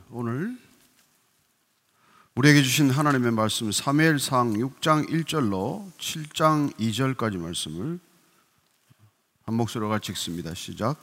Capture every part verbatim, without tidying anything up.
오늘 우리에게 주신 하나님의 말씀 사무엘상 육 장 일 절로 칠 장 이 절까지 말씀을 한 목소리로 같이 읽습니다. 시작.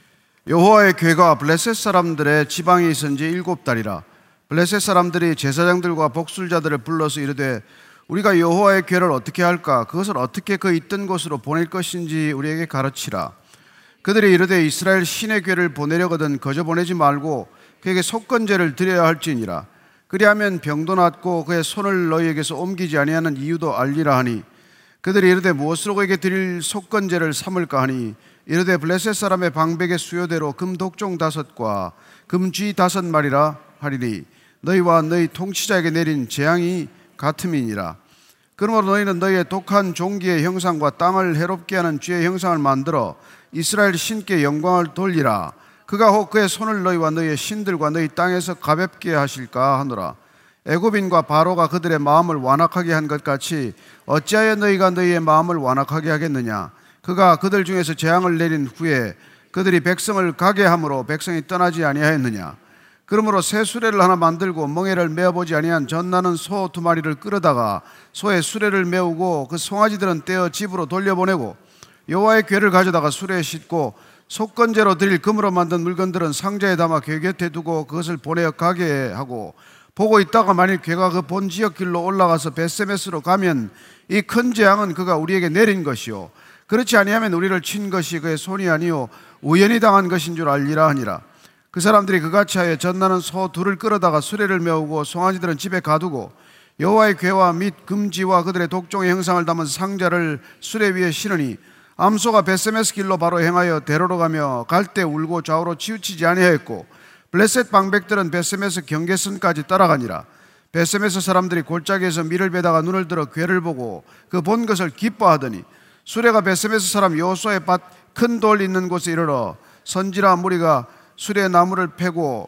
여호와의 궤가 블레셋 사람들의 지방에 있은 지 일곱 달이라. 블레셋 사람들이 제사장들과 복술자들을 불러서 이르되 우리가 여호와의 궤를 어떻게 할까? 그것을 어떻게 그 있던 곳으로 보낼 것인지 우리에게 가르치라. 그들이 이르되 이스라엘 신의 궤를 보내려거든 거저 보내지 말고 그에게 속건제를 드려야 할지니라. 그리하면 병도 낫고 그의 손을 너희에게서 옮기지 아니하는 이유도 알리라 하니 그들이 이르되 무엇으로 그에게 드릴 속건제를 삼을까 하니 이르되 블레셋 사람의 방백의 수요대로 금 독종 다섯과 금쥐 다섯 마리라 하리니 너희와 너희 통치자에게 내린 재앙이 같음이니라. 그러므로 너희는 너희의 독한 종기의 형상과 땅을 해롭게 하는 쥐의 형상을 만들어 이스라엘 신께 영광을 돌리라. 그가 혹 그의 손을 너희와 너희의 신들과 너희 땅에서 가볍게 하실까 하노라. 애굽인과 바로가 그들의 마음을 완악하게 한 것 같이 어찌하여 너희가 너희의 마음을 완악하게 하겠느냐. 그가 그들 중에서 재앙을 내린 후에 그들이 백성을 가게 함으로 백성이 떠나지 아니하였느냐. 그러므로 새 수레를 하나 만들고 멍에를 메어보지 아니한 젖나는 소 두 마리를 끌어다가 소의 수레를 메우고 그 송아지들은 떼어 집으로 돌려보내고 여호와의 궤를 가져다가 수레에 싣고 속건제로 드릴 금으로 만든 물건들은 상자에 담아 궤 곁에 두고 그것을 보내어 가게 하고 보고 있다가 만일 궤가 그 본 지역 길로 올라가서 벳세메스로 가면 이 큰 재앙은 그가 우리에게 내린 것이요 그렇지 아니하면 우리를 친 것이 그의 손이 아니요 우연히 당한 것인 줄 알리라 하니라. 그 사람들이 그같이 하여 젖나는 소 둘을 끌어다가 수레를 메우고 송아지들은 집에 가두고 여호와의 궤와 및 금지와 그들의 독종의 형상을 담은 상자를 수레 위에 실으니 암소가 벳세메스 길로 바로 행하여 대로로 가며 갈 때 울고 좌우로 치우치지 아니하였고 블레셋 방백들은 벳세메스 경계선까지 따라가니라. 벳세메스 사람들이 골짜기에서 밀을 베다가 눈을 들어 궤를 보고 그 본 것을 기뻐하더니 수레가 벳세메스 사람 여호수아의 밭 큰 돌 있는 곳에 이르러 선지라 무리가 수레 나무를 패고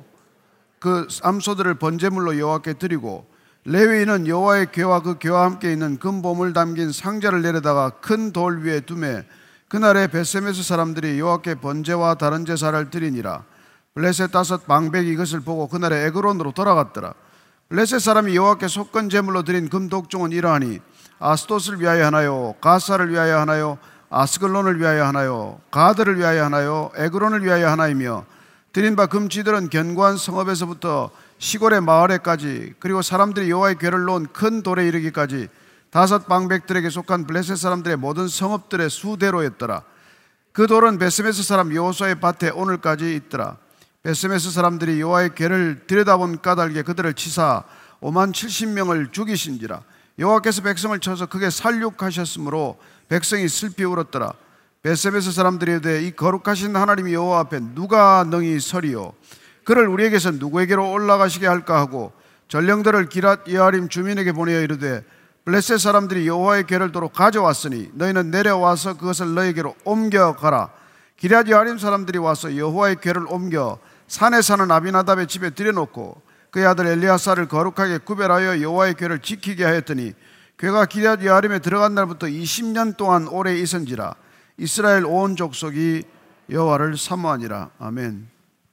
그 암소들을 번제물로 여호와께 드리고 레위인은 여호와의 궤와 그 궤와 함께 있는 금보물 담긴 상자를 내려다가 큰 돌 위에 두매 그날에 벳세메스 사람들이 여호와께 번제와 다른 제사를 드리니라. 블레셋 다섯 방백이 이것을 보고 그날에 에그론으로 돌아갔더라. 블레셋 사람이 여호와께 속건 제물로 드린 금 독종은 이러하니 아스돗을 위하여 하나요, 가사를 위하여 하나요, 아스글론을 위하여 하나요, 가드를 위하여 하나요, 에그론을 위하여 하나이며 드린 바 금쥐들은 견고한 성읍에서부터 시골의 마을에까지 그리고 사람들이 여호와의 궤를 놓은 큰 돌에 이르기까지 다섯 방백들에게 속한 블레셋 사람들의 모든 성읍들의 수대로였더라. 그 돌은 벳세메스 사람 여호수아의 밭에 오늘까지 있더라. 벳세메스 사람들이 여호와의 궤를 들여다본 까닭에 그들을 치사 오만 칠십 명을 죽이신지라. 여호와께서 백성을 쳐서 크게 살육하셨으므로 백성이 슬피 울었더라. 벳세메스 사람들이 이르되 이 거룩하신 하나님 여호와 앞에 누가 능히 서리요? 그를 우리에게서 누구에게로 올라가시게 할까 하고 전령들을 기랏 여아림 주민에게 보내어 이르되 블레셋 사람들이 여호와의 궤를 도로 가져왔으니 너희는 내려와서 그것을 너희에게로 옮겨가라. 기랏 여아림 사람들이 와서 여호와의 궤를 옮겨 산에 사는 아비나답의 집에 들여놓고 그의 아들 엘리야사를 거룩하게 구별하여 여호와의 궤를 지키게 하였더니 궤가 기랏 여아림에 들어간 날부터 이십 년 동안 오래 있은지라. 이스라엘 온 족속이 여호와를 사모하니라. 아멘.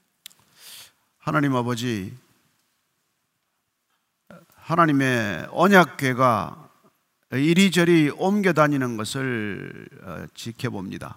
하나님 아버지, 하나님의 언약궤가 이리저리 옮겨 다니는 것을 지켜봅니다.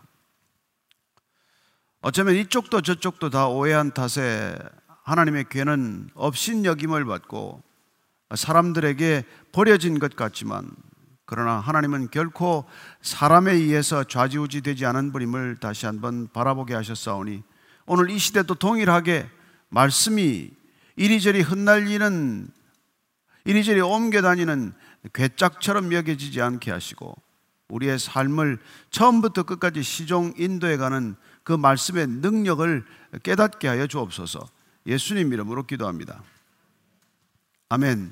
어쩌면 이쪽도 저쪽도 다 오해한 탓에 하나님의 궤는 업신여김을 받고 사람들에게 버려진 것 같지만 그러나 하나님은 결코 사람에 의해서 좌지우지 되지 않은 분임을 다시 한번 바라보게 하셨사오니 오늘 이 시대도 동일하게 말씀이 이리저리 흩날리는 이리저리 옮겨다니는 괴짝처럼 여겨지지 않게 하시고 우리의 삶을 처음부터 끝까지 시종 인도해가는 그 말씀의 능력을 깨닫게 하여 주옵소서. 예수님 이름으로 기도합니다. 아멘.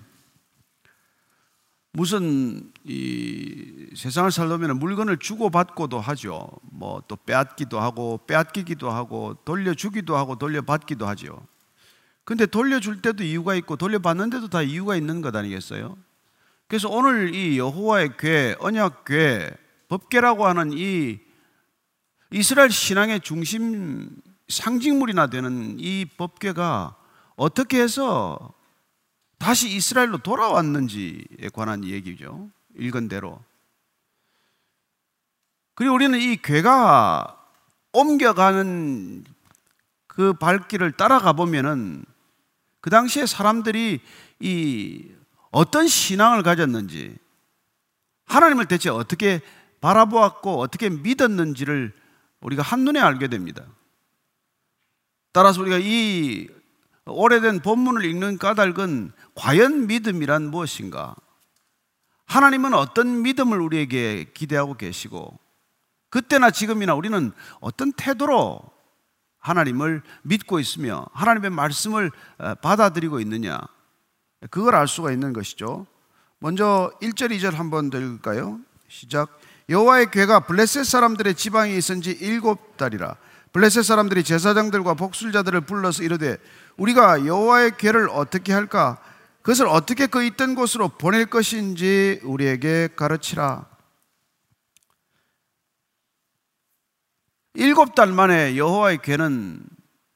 무슨 이 세상을 살다 보면 물건을 주고받고도 하죠. 뭐 또 빼앗기도 하고 빼앗기기도 하고 돌려주기도 하고 돌려받기도 하죠. 근데 돌려줄 때도 이유가 있고 돌려받는데도 다 이유가 있는 것 아니겠어요? 그래서 오늘 이 여호와의 궤, 언약궤, 법궤라고 하는 이 이스라엘 신앙의 중심 상징물이나 되는 이 법궤가 어떻게 해서 다시 이스라엘로 돌아왔는지에 관한 얘기죠. 읽은 대로. 그리고 우리는 이 괴가 옮겨가는 그 발길을 따라가 보면은 그 당시에 사람들이 이 어떤 신앙을 가졌는지, 하나님을 대체 어떻게 바라보았고 어떻게 믿었는지를 우리가 한눈에 알게 됩니다. 따라서 우리가 이 오래된 본문을 읽는 까닭은 과연 믿음이란 무엇인가? 하나님은 어떤 믿음을 우리에게 기대하고 계시고 그때나 지금이나 우리는 어떤 태도로 하나님을 믿고 있으며 하나님의 말씀을 받아들이고 있느냐, 그걸 알 수가 있는 것이죠. 먼저 일 절 이 절 한번 더 읽을까요? 시작. 여호와의 궤가 블레셋 사람들의 지방에 있은 지 일곱 달이라. 블레셋 사람들이 제사장들과 복술자들을 불러서 이르되 우리가 여호와의 궤를 어떻게 할까? 그것을 어떻게 그 있던 곳으로 보낼 것인지 우리에게 가르치라. 일곱 달 만에 여호와의 궤는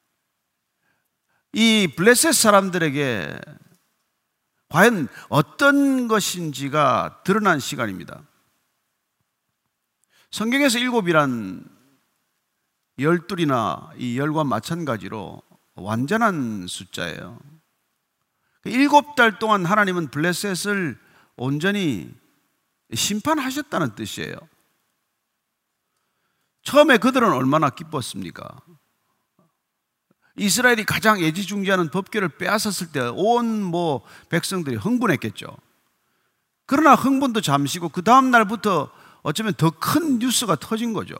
이 블레셋 사람들에게 과연 어떤 것인지가 드러난 시간입니다. 성경에서 일곱이란 열둘이나 이 열과 마찬가지로 완전한 숫자예요. 일곱 달 동안 하나님은 블레셋을 온전히 심판하셨다는 뜻이에요. 처음에 그들은 얼마나 기뻤습니까? 이스라엘이 가장 애지중지하는 법궤를 빼앗았을 때 온 뭐 백성들이 흥분했겠죠. 그러나 흥분도 잠시고 그 다음 날부터 어쩌면 더 큰 뉴스가 터진 거죠.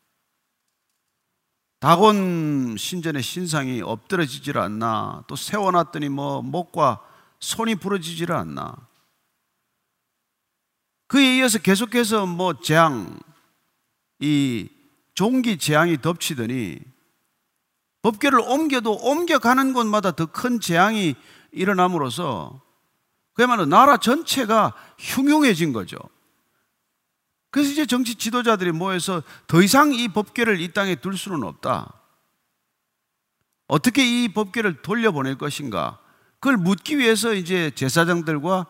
다곤 신전의 신상이 엎드러지질 않나, 또 세워놨더니 뭐 목과 손이 부러지질 않나. 그에 이어서 계속해서 뭐 재앙, 이 종기 재앙이 덮치더니 법궤를 옮겨도 옮겨가는 곳마다 더 큰 재앙이 일어남으로써 그야말로 나라 전체가 흉흉해진 거죠. 그래서 이제 정치 지도자들이 모여서 더 이상 이 법궤를 이 땅에 둘 수는 없다. 어떻게 이 법궤를 돌려보낼 것인가? 그걸 묻기 위해서 이제 제사장들과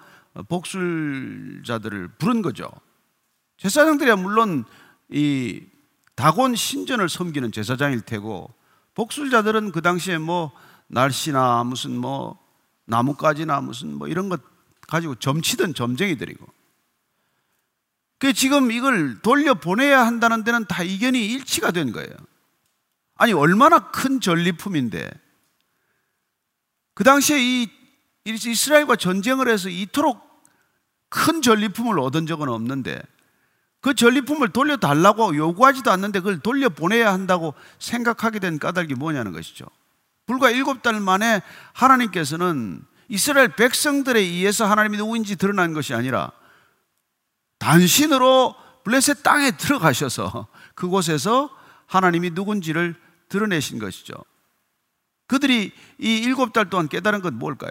복술자들을 부른 거죠. 제사장들이야 물론 이 다곤 신전을 섬기는 제사장일 테고, 복술자들은 그 당시에 뭐 날씨나 무슨 뭐 나뭇가지나 무슨 뭐 이런 것 가지고 점치던 점쟁이들이고, 그 지금 이걸 돌려보내야 한다는 데는 다 의견이 일치가 된 거예요. 아니 얼마나 큰 전리품인데, 그 당시에 이 이스라엘과 전쟁을 해서 이토록 큰 전리품을 얻은 적은 없는데 그 전리품을 돌려달라고 요구하지도 않는데 그걸 돌려보내야 한다고 생각하게 된 까닭이 뭐냐는 것이죠. 불과 일곱 달 만에 하나님께서는 이스라엘 백성들에 의해서 하나님이 누구인지 드러난 것이 아니라 단신으로 블레셋 땅에 들어가셔서 그곳에서 하나님이 누군지를 드러내신 것이죠. 그들이 이 일곱 달 동안 깨달은 건 뭘까요?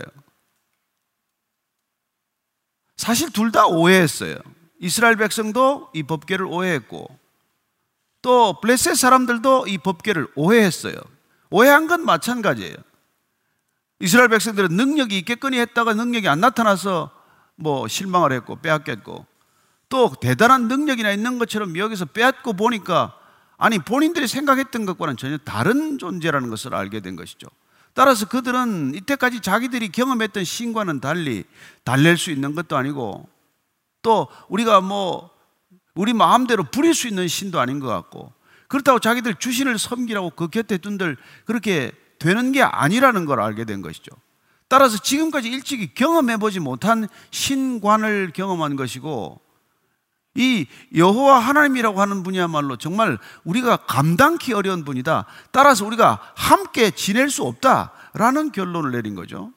사실 둘 다 오해했어요. 이스라엘 백성도 이 법궤를 오해했고 또 블레셋 사람들도 이 법궤를 오해했어요. 오해한 건 마찬가지예요. 이스라엘 백성들은 능력이 있겠거니 했다가 능력이 안 나타나서 뭐 실망을 했고 빼앗겼고, 또 대단한 능력이나 있는 것처럼 여기서 빼앗고 보니까 아니 본인들이 생각했던 것과는 전혀 다른 존재라는 것을 알게 된 것이죠. 따라서 그들은 이때까지 자기들이 경험했던 신과는 달리 달랠 수 있는 것도 아니고 또 우리가 뭐 우리 마음대로 부릴 수 있는 신도 아닌 것 같고, 그렇다고 자기들 주신을 섬기라고 그 곁에 둔들 그렇게 되는 게 아니라는 걸 알게 된 것이죠. 따라서 지금까지 일찍이 경험해보지 못한 신관을 경험한 것이고, 이 여호와 하나님이라고 하는 분이야말로 정말 우리가 감당기 어려운 분이다. 따라서 우리가 함께 지낼 수 없다라는 결론을 내린 거죠.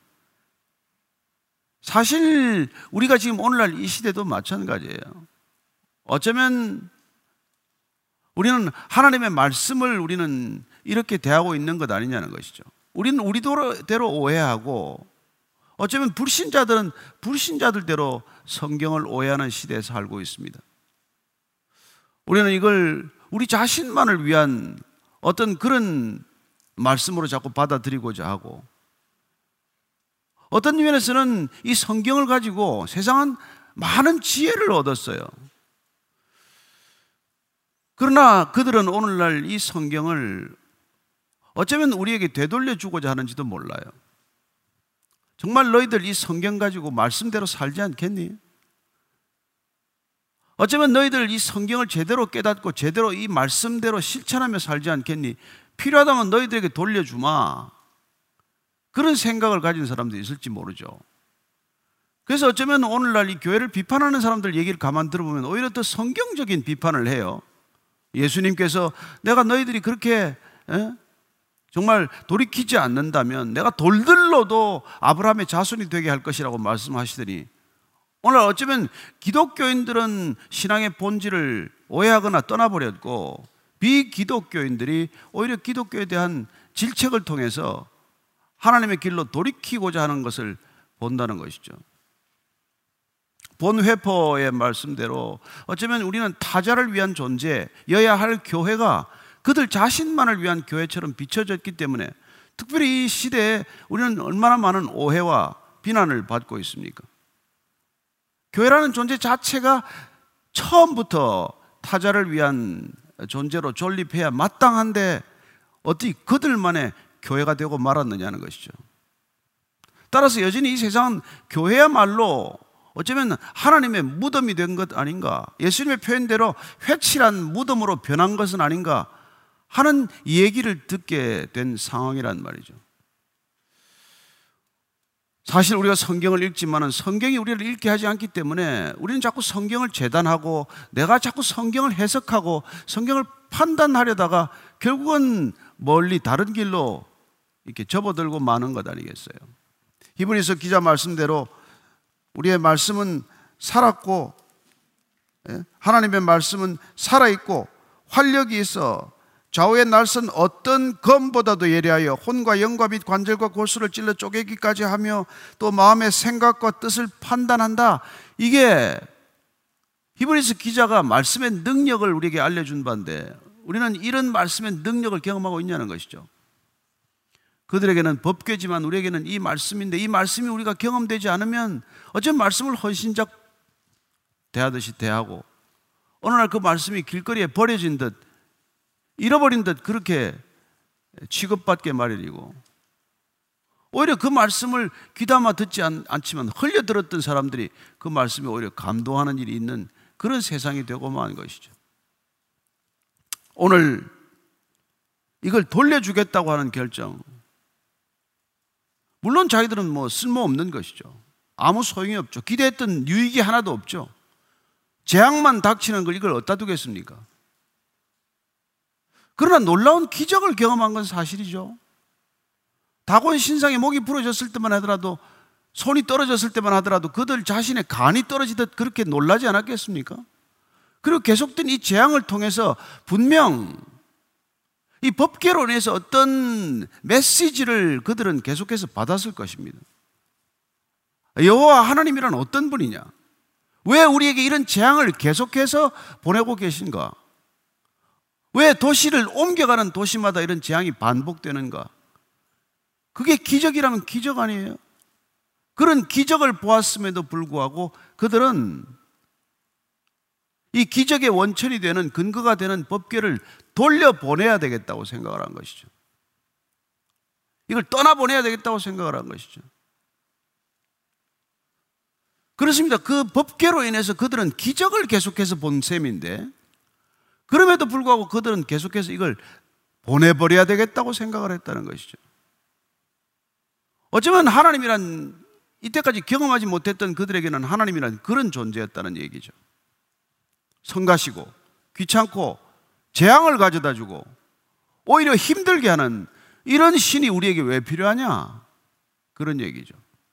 사실 우리가 지금 오늘날 이 시대도 마찬가지예요. 어쩌면 우리는 하나님의 말씀을 우리는 이렇게 대하고 있는 것 아니냐는 것이죠. 우리는 우리대로 오해하고 어쩌면 불신자들은 불신자들대로 성경을 오해하는 시대에 살고 있습니다. 우리는 이걸 우리 자신만을 위한 어떤 그런 말씀으로 자꾸 받아들이고자 하고, 어떤 면에서는 이 성경을 가지고 세상은 많은 지혜를 얻었어요. 그러나 그들은 오늘날 이 성경을 어쩌면 우리에게 되돌려 주고자 하는지도 몰라요. 정말 너희들 이 성경 가지고 말씀대로 살지 않겠니? 어쩌면 너희들 이 성경을 제대로 깨닫고 제대로 이 말씀대로 실천하며 살지 않겠니? 필요하다면 너희들에게 돌려주마. 그런 생각을 가진 사람도 있을지 모르죠. 그래서 어쩌면 오늘날 이 교회를 비판하는 사람들 얘기를 가만 들어보면 오히려 더 성경적인 비판을 해요. 예수님께서 내가 너희들이 그렇게 에? 정말 돌이키지 않는다면 내가 돌들로도 아브라함의 자손이 되게 할 것이라고 말씀하시더니, 오늘 어쩌면 기독교인들은 신앙의 본질을 오해하거나 떠나버렸고 비기독교인들이 오히려 기독교에 대한 질책을 통해서 하나님의 길로 돌이키고자 하는 것을 본다는 것이죠. 본회포의 말씀대로 어쩌면 우리는 타자를 위한 존재여야 할 교회가 그들 자신만을 위한 교회처럼 비춰졌기 때문에 특별히 이 시대에 우리는 얼마나 많은 오해와 비난을 받고 있습니까? 교회라는 존재 자체가 처음부터 타자를 위한 존재로 존립해야 마땅한데 어떻게 그들만의 교회가 되고 말았느냐는 것이죠. 따라서 여전히 이 세상은 교회야말로 어쩌면 하나님의 무덤이 된 것 아닌가, 예수님의 표현대로 회칠한 무덤으로 변한 것은 아닌가 하는 얘기를 듣게 된 상황이란 말이죠. 사실 우리가 성경을 읽지만은 성경이 우리를 읽게 하지 않기 때문에 우리는 자꾸 성경을 재단하고 내가 자꾸 성경을 해석하고 성경을 판단하려다가 결국은 멀리 다른 길로 이렇게 접어들고 마는 것 아니겠어요? 히브리서 기자 말씀대로 우리의 말씀은 살았고 하나님의 말씀은 살아있고 활력이 있어 좌우의 날선 어떤 검보다도 예리하여 혼과 영과 및 관절과 골수를 찔러 쪼개기까지 하며 또 마음의 생각과 뜻을 판단한다. 이게 히브리서 기자가 말씀의 능력을 우리에게 알려준 바인데 우리는 이런 말씀의 능력을 경험하고 있냐는 것이죠. 그들에게는 법궤지만 우리에게는 이 말씀인데 이 말씀이 우리가 경험되지 않으면 어쩌면 말씀을 헌신작 대하듯이 대하고 어느 날 그 말씀이 길거리에 버려진 듯 잃어버린 듯 그렇게 취급받게 마련이고, 오히려 그 말씀을 귀담아 듣지 않, 않지만 흘려 들었던 사람들이 그 말씀에 오히려 감동하는 일이 있는 그런 세상이 되고 만 것이죠. 오늘 이걸 돌려주겠다고 하는 결정, 물론 자기들은 뭐 쓸모없는 것이죠. 아무 소용이 없죠. 기대했던 유익이 하나도 없죠. 재앙만 닥치는 걸 이걸 어디다 두겠습니까? 그러나 놀라운 기적을 경험한 건 사실이죠. 다곤 신상의 목이 부러졌을 때만 하더라도, 손이 떨어졌을 때만 하더라도 그들 자신의 간이 떨어지듯 그렇게 놀라지 않았겠습니까? 그리고 계속된 이 재앙을 통해서 분명 이 법궤로 인해서 어떤 메시지를 그들은 계속해서 받았을 것입니다. 여호와 하나님이란 어떤 분이냐? 왜 우리에게 이런 재앙을 계속해서 보내고 계신가? 왜 도시를 옮겨가는 도시마다 이런 재앙이 반복되는가? 그게 기적이라면 기적 아니에요? 그런 기적을 보았음에도 불구하고 그들은 이 기적의 원천이 되는, 근거가 되는 법궤를 돌려보내야 되겠다고 생각을 한 것이죠. 이걸 떠나보내야 되겠다고 생각을 한 것이죠. 그렇습니다. 그 법궤로 인해서 그들은 기적을 계속해서 본 셈인데 그럼에도 불구하고 그들은 계속해서 이걸 보내버려야 되겠다고 생각을 했다는 것이죠. 어쩌면 하나님이란 이때까지 경험하지 못했던 그들에게는 하나님이란 그런 존재였다는 얘기죠. 성가시고 귀찮고 재앙을 가져다 주고 오히려 힘들게 하는 이런 신이 우리에게 왜 필요하냐? 그런 얘기죠.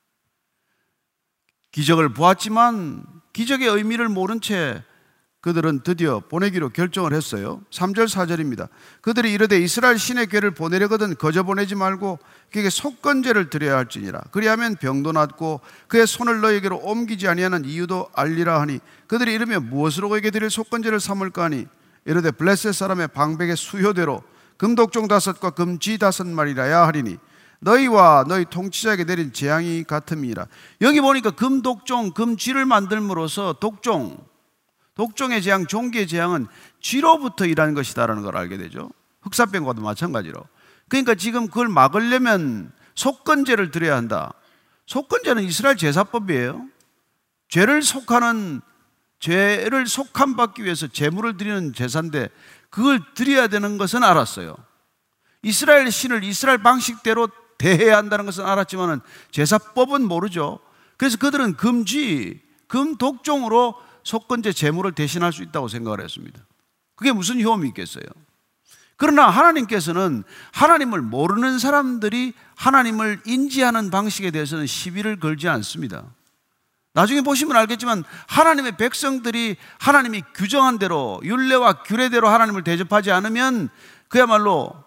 기적을 보았지만 기적의 의미를 모른 채 그들은 드디어 보내기로 결정을 했어요. 삼 절 사 절입니다. 그들이 이르되 이스라엘 신의 괴를 보내려거든 거저 보내지 말고 그에게 속건제를 드려야 할지니라. 그리하면 병도 낫고 그의 손을 너에게로 옮기지 아니하는 이유도 알리라 하니 그들이 이르며 무엇으로 그에게 드릴 속건제를 삼을까 하니 이르되 블레셋 사람의 방백의 수효대로 금독종 다섯과 금쥐 다섯 마리라야 하리니 너희와 너희 통치자에게 내린 재앙이 같음이라. 여기 보니까 금독종, 금쥐를 만들므로써 독종, 독종의 재앙, 종기의 재앙은 쥐로부터 일하는 것이다라는 걸 알게 되죠. 흑사병과도 마찬가지로. 그러니까 지금 그걸 막으려면 속건제를 드려야 한다. 속건제는 이스라엘 제사법이에요. 죄를 속하는, 죄를 속함받기 위해서 제물을 드리는 제사인데 그걸 드려야 되는 것은 알았어요. 이스라엘 신을 이스라엘 방식대로 대해야 한다는 것은 알았지만 제사법은 모르죠. 그래서 그들은 금쥐, 금독종으로 속건제 제물을 대신할 수 있다고 생각을 했습니다. 그게 무슨 효험이 있겠어요? 그러나 하나님께서는 하나님을 모르는 사람들이 하나님을 인지하는 방식에 대해서는 시비를 걸지 않습니다. 나중에 보시면 알겠지만 하나님의 백성들이 하나님이 규정한 대로, 율례와 규례대로 하나님을 대접하지 않으면 그야말로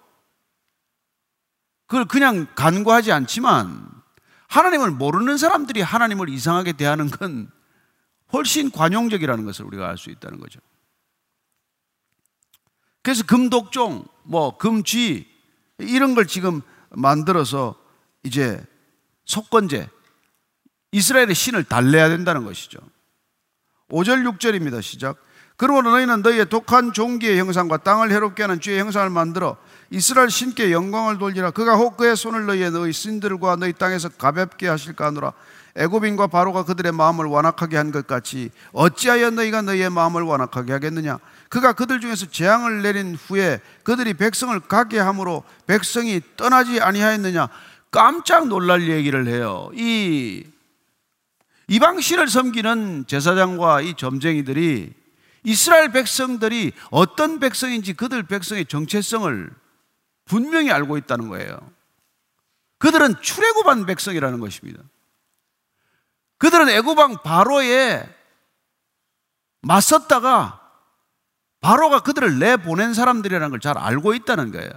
그걸 그냥 간과하지 않지만 하나님을 모르는 사람들이 하나님을 이상하게 대하는 건 훨씬 관용적이라는 것을 우리가 알 수 있다는 거죠. 그래서 금독종, 뭐 금쥐 이런 걸 지금 만들어서 이제 속건제, 이스라엘의 신을 달래야 된다는 것이죠. 오 절 육 절입니다. 시작. 그러므로 너희는 너희의 독한 종기의 형상과 땅을 해롭게 하는 쥐의 형상을 만들어 이스라엘 신께 영광을 돌리라. 그가 혹 그의 손을 너희의 너희 신들과 너희 땅에서 가볍게 하실까 하노라. 애굽인과 바로가 그들의 마음을 완악하게 한 것 같이 어찌하여 너희가 너희의 마음을 완악하게 하겠느냐. 그가 그들 중에서 재앙을 내린 후에 그들이 백성을 가게 함으로 백성이 떠나지 아니하였느냐. 깜짝 놀랄 얘기를 해요. 이 이방신을 섬기는 제사장과 이 점쟁이들이 이스라엘 백성들이 어떤 백성인지 그들 백성의 정체성을 분명히 알고 있다는 거예요. 그들은 출애굽한 백성이라는 것입니다. 그들은 애굽왕 바로에 맞섰다가 바로가 그들을 내보낸 사람들이라는 걸 잘 알고 있다는 거예요.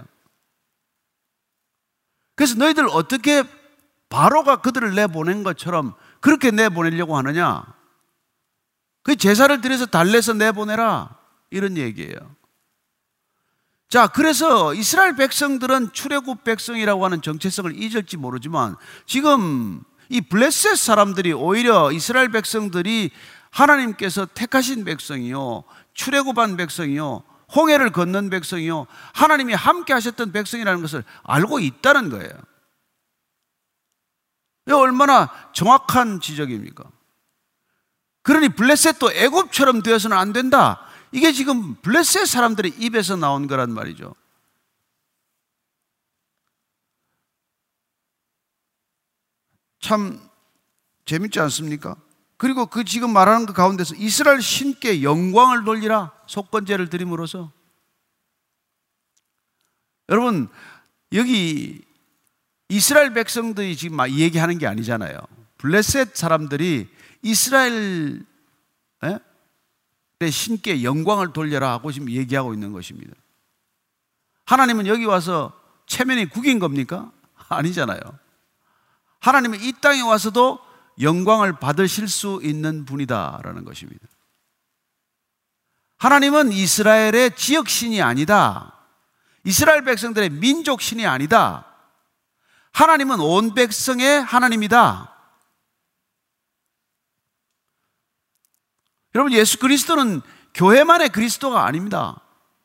그래서 너희들 어떻게 바로가 그들을 내보낸 것처럼 그렇게 내보내려고 하느냐? 그 제사를 드려서 달래서 내보내라, 이런 얘기예요. 자, 그래서 이스라엘 백성들은 출애굽 백성이라고 하는 정체성을 잊을지 모르지만 지금 이 블레셋 사람들이 오히려 이스라엘 백성들이 하나님께서 택하신 백성이요, 출애굽한 백성이요, 홍해를 건넌 백성이요, 하나님이 함께 하셨던 백성이라는 것을 알고 있다는 거예요. 이게 얼마나 정확한 지적입니까? 그러니 블레셋도 애굽처럼 되어서는 안 된다. 이게 지금 블레셋 사람들의 입에서 나온 거란 말이죠. 참 재밌지 않습니까? 그리고 그 지금 말하는 그 가운데서 이스라엘 신께 영광을 돌리라, 속건제를 드림으로써. 여러분, 여기 이스라엘 백성들이 지금 막 얘기하는 게 아니잖아요. 블레셋 사람들이 이스라엘의 신께 영광을 돌려라 하고 지금 얘기하고 있는 것입니다. 하나님은 여기 와서 체면이 구긴 겁니까? 아니잖아요. 하나님은 이 땅에 와서도 영광을 받으실 수 있는 분이다라는 것입니다. 하나님은 이스라엘의 지역신이 아니다. 이스라엘 백성들의 민족신이 아니다. 하나님은 온 백성의 하나님이다. 여러분, 예수 그리스도는 교회만의 그리스도가 아닙니다.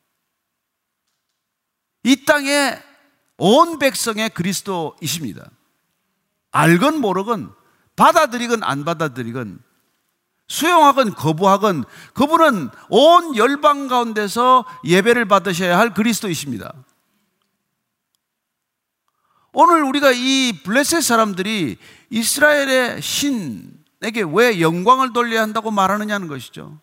이 땅의 온 백성의 그리스도이십니다. 알건 모르건, 받아들이건 안 받아들이건, 수용하건 거부하건 그분은 온 열방 가운데서 예배를 받으셔야 할 그리스도이십니다. 오늘 우리가 이 블레셋 사람들이 이스라엘의 신에게 왜 영광을 돌려야 한다고 말하느냐는 것이죠.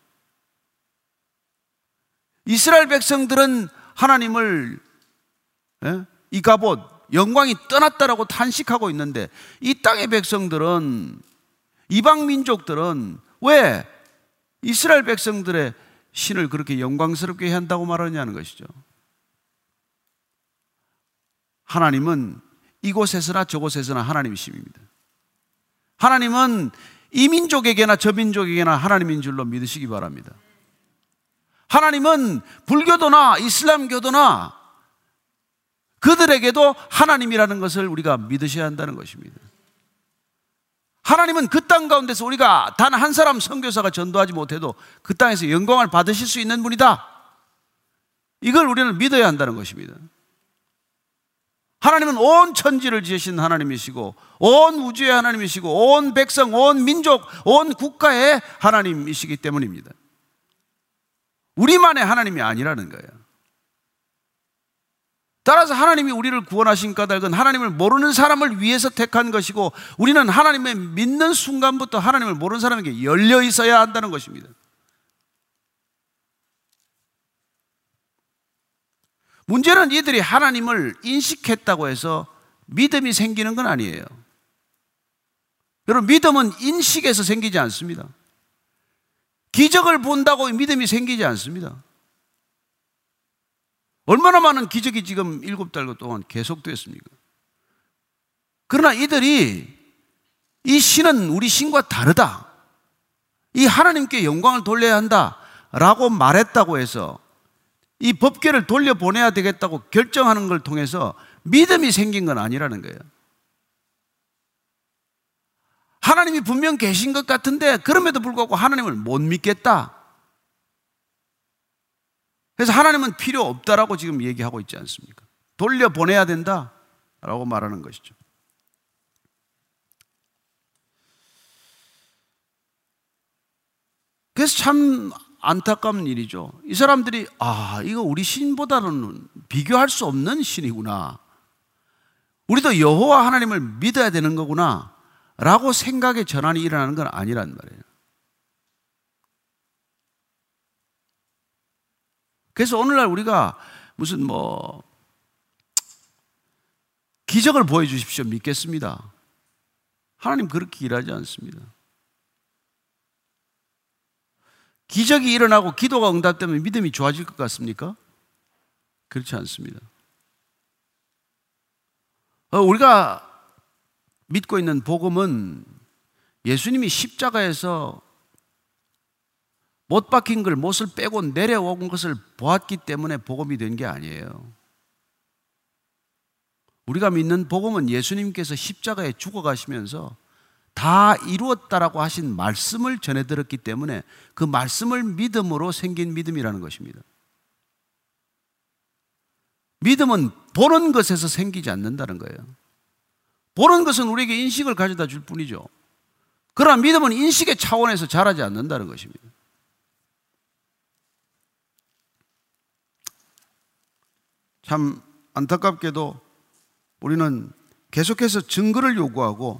이스라엘 백성들은 하나님을 이가봇, 영광이 떠났다라고 탄식하고 있는데 이 땅의 백성들은, 이방 민족들은 왜 이스라엘 백성들의 신을 그렇게 영광스럽게 해야 한다고 말하느냐는 것이죠. 하나님은 이곳에서나 저곳에서나 하나님이십니다. 하나님은 이 민족에게나 저 민족에게나 하나님인 줄로 믿으시기 바랍니다. 하나님은 불교도나 이슬람교도나 그들에게도 하나님이라는 것을 우리가 믿으셔야 한다는 것입니다. 하나님은 그 땅 가운데서 우리가 단 한 사람 선교사가 전도하지 못해도 그 땅에서 영광을 받으실 수 있는 분이다. 이걸 우리는 믿어야 한다는 것입니다. 하나님은 온 천지를 지으신 하나님이시고 온 우주의 하나님이시고 온 백성, 온 민족, 온 국가의 하나님이시기 때문입니다. 우리만의 하나님이 아니라는 거예요. 따라서 하나님이 우리를 구원하신 까닭은 하나님을 모르는 사람을 위해서 택한 것이고, 우리는 하나님을 믿는 순간부터 하나님을 모르는 사람에게 열려 있어야 한다는 것입니다. 문제는 이들이 하나님을 인식했다고 해서 믿음이 생기는 건 아니에요. 여러분, 믿음은 인식에서 생기지 않습니다. 기적을 본다고 믿음이 생기지 않습니다. 얼마나 많은 기적이 지금 일곱 달 동안 계속됐습니까? 그러나 이들이 이 신은 우리 신과 다르다, 이 하나님께 영광을 돌려야 한다 라고 말했다고 해서 이 법궤를 돌려보내야 되겠다고 결정하는 걸 통해서 믿음이 생긴 건 아니라는 거예요. 하나님이 분명 계신 것 같은데 그럼에도 불구하고 하나님을 못 믿겠다. 그래서 하나님은 필요 없다라고 지금 얘기하고 있지 않습니까? 돌려보내야 된다라고 말하는 것이죠. 그래서 참 안타까운 일이죠. 이 사람들이 아, 이거 우리 신보다는 비교할 수 없는 신이구나, 우리도 여호와 하나님을 믿어야 되는 거구나 라고 생각의 전환이 일어나는 건 아니란 말이에요. 그래서 오늘날 우리가 무슨 뭐 기적을 보여주십시오 믿겠습니다. 하나님 그렇게 일하지 않습니다. 기적이 일어나고 기도가 응답되면 믿음이 좋아질 것 같습니까? 그렇지 않습니다. 우리가 믿고 있는 복음은 예수님이 십자가에서 못 박힌 걸 못을 빼고 내려온 것을 보았기 때문에 복음이 된 게 아니에요. 우리가 믿는 복음은 예수님께서 십자가에 죽어가시면서 다 이루었다라고 하신 말씀을 전해 들었기 때문에 그 말씀을 믿음으로 생긴 믿음이라는 것입니다. 믿음은 보는 것에서 생기지 않는다는 거예요. 보는 것은 우리에게 인식을 가져다 줄 뿐이죠. 그러나 믿음은 인식의 차원에서 자라지 않는다는 것입니다. 참 안타깝게도 우리는 계속해서 증거를 요구하고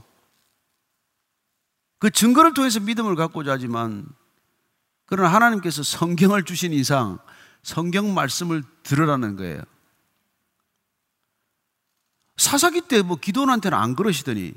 그 증거를 통해서 믿음을 갖고자 하지만, 그러나 하나님께서 성경을 주신 이상 성경 말씀을 들으라는 거예요. 사사기 때 뭐 기도원한테는 안 그러시더니,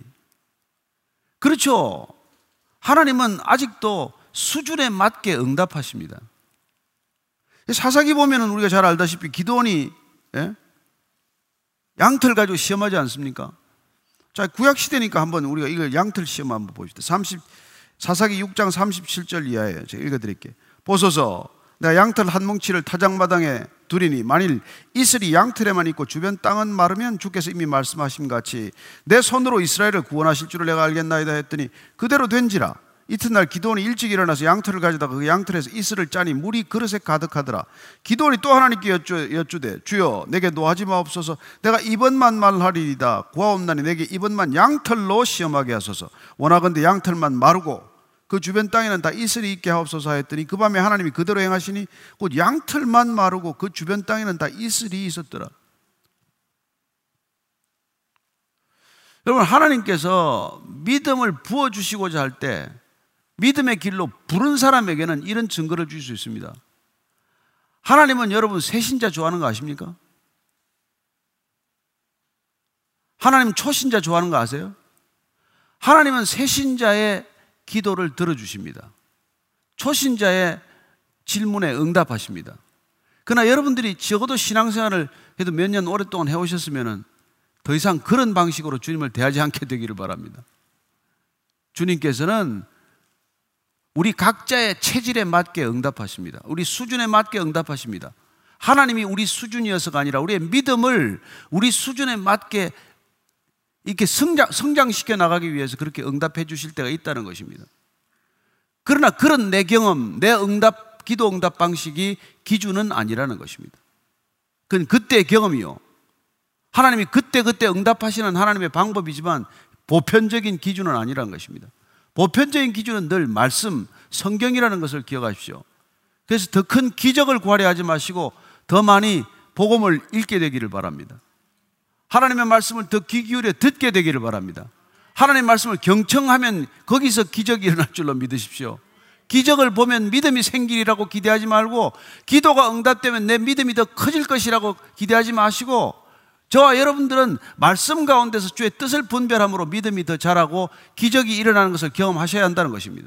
그렇죠. 하나님은 아직도 수준에 맞게 응답하십니다. 사사기 보면은 우리가 잘 알다시피 기도원이 예? 양털 가지고 시험하지 않습니까? 자, 구약 시대니까 한번 우리가 이걸 양털 시험 한번 보십시다. 삼십 사사기 육 장 삼십칠 절 이하예요. 제가 읽어드릴게요. 보소서, 내가 양털 한 뭉치를 타작마당에 두리니 만일 이슬이 양털에만 있고 주변 땅은 마르면 주께서 이미 말씀하신 같이 내 손으로 이스라엘을 구원하실 줄을 내가 알겠나이다 했더니 그대로 된지라. 이튿날 기드온이 일찍 일어나서 양털을 가져다가 그 양털에서 이슬을 짜니 물이 그릇에 가득하더라. 기드온이 또 하나님께 여쭈, 여쭈되 주여 내게 노하지 마옵소서. 내가 이번만 말하리이다. 구하옵나니 내게 이번만 양털로 시험하게 하소서. 원하건대 양털만 마르고 그 주변 땅에는 다 이슬이 있게 하옵소서 했더니 그 밤에 하나님이 그대로 행하시니 곧 양털만 마르고 그 주변 땅에는 다 이슬이 있었더라. 여러분, 하나님께서 믿음을 부어주시고자 할 때 믿음의 길로 부른 사람에게는 이런 증거를 줄 수 있습니다. 하나님은 여러분 새신자 좋아하는 거 아십니까? 하나님 초신자 좋아하는 거 아세요? 하나님은 새신자의 기도를 들어주십니다. 초신자의 질문에 응답하십니다. 그러나 여러분들이 적어도 신앙생활을 해도 몇 년 오랫동안 해오셨으면 더 이상 그런 방식으로 주님을 대하지 않게 되기를 바랍니다. 주님께서는 우리 각자의 체질에 맞게 응답하십니다. 우리 수준에 맞게 응답하십니다. 하나님이 우리 수준이어서가 아니라 우리의 믿음을 우리 수준에 맞게 이렇게 성장, 성장시켜 나가기 위해서 그렇게 응답해 주실 때가 있다는 것입니다. 그러나 그런 내 경험, 내 응답, 기도 응답 방식이 기준은 아니라는 것입니다. 그건 그때의 경험이요. 하나님이 그때그때 응답하시는 하나님의 방법이지만 보편적인 기준은 아니라는 것입니다. 보편적인 기준은 늘 말씀, 성경이라는 것을 기억하십시오. 그래서 더 큰 기적을 구하려 하지 마시고 더 많이 복음을 읽게 되기를 바랍니다. 하나님의 말씀을 더 귀 기울여 듣게 되기를 바랍니다. 하나님의 말씀을 경청하면 거기서 기적이 일어날 줄로 믿으십시오. 기적을 보면 믿음이 생기리라고 기대하지 말고 기도가 응답되면 내 믿음이 더 커질 것이라고 기대하지 마시고 저와 여러분들은 말씀 가운데서 주의 뜻을 분별함으로 믿음이 더 자라고 기적이 일어나는 것을 경험하셔야 한다는 것입니다.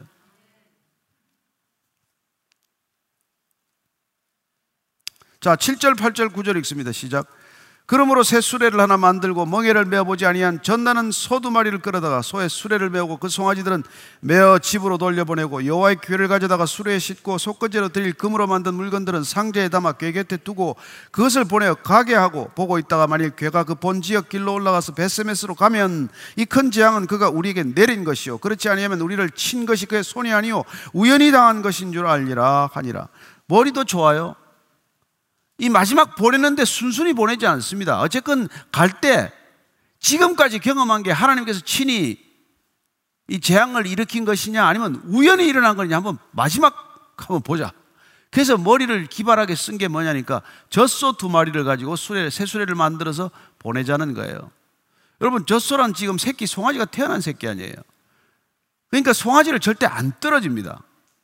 자, 칠 절, 팔 절, 구 절 읽습니다. 시작. 그러므로 새 수레를 하나 만들고 멍에를 메어보지 아니한 전나는 소 두 마리를 끌어다가 소의 수레를 메우고 그 송아지들은 메어 집으로 돌려보내고 여호와의 궤를 가져다가 수레에 싣고 속건제로 드릴 금으로 만든 물건들은 상자에 담아 궤 곁에 두고 그것을 보내어 가게 하고 보고 있다가 만일 궤가 그 본 지역 길로 올라가서 베세메스로 가면 이 큰 재앙은 그가 우리에게 내린 것이요 그렇지 아니하면 우리를 친 것이 그의 손이 아니요 우연히 당한 것인 줄 알리라 하니라. 머리도 좋아요. 이 마지막 보내는데 순순히 보내지 않습니다. 어쨌건 갈 때 지금까지 경험한 게 하나님께서 친히 이 재앙을 일으킨 것이냐 아니면 우연히 일어난 거냐 한번 마지막 한번 보자. 그래서 머리를 기발하게 쓴 게 뭐냐니까 젖소 두 마리를 가지고 수레, 새 수레를 만들어서 보내자는 거예요. 여러분 젖소란 지금 새끼 송아지가 태어난 새끼 아니에요. 그러니까 송아지를 절대 안 떨어집니다.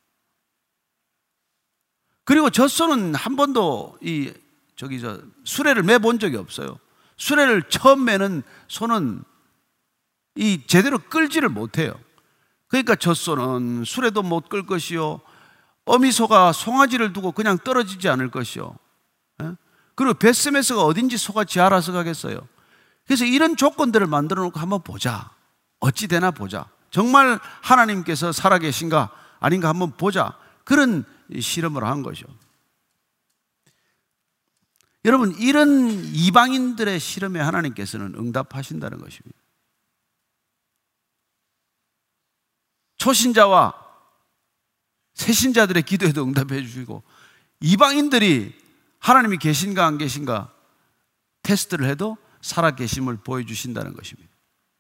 그리고 젖소는 한 번도 이 저기 저 수레를 매본 적이 없어요. 수레를 처음 매는 소는 이 제대로 끌지를 못해요. 그러니까 젖소는 수레도 못 끌 것이요, 어미소가 송아지를 두고 그냥 떨어지지 않을 것이요. 그리고 베스메스가 어딘지 소같이 알아서 가겠어요. 그래서 이런 조건들을 만들어 놓고 한번 보자. 어찌 되나 보자. 정말 하나님께서 살아계신가 아닌가 한번 보자. 그런 실험을 한 거죠. 여러분, 이런 이방인들의 실험에 하나님께서는 응답하신다는 것입니다. 초신자와 새신자들의 기도에도 응답해 주시고 이방인들이 하나님이 계신가 안 계신가 테스트를 해도 살아계심을 보여주신다는 것입니다.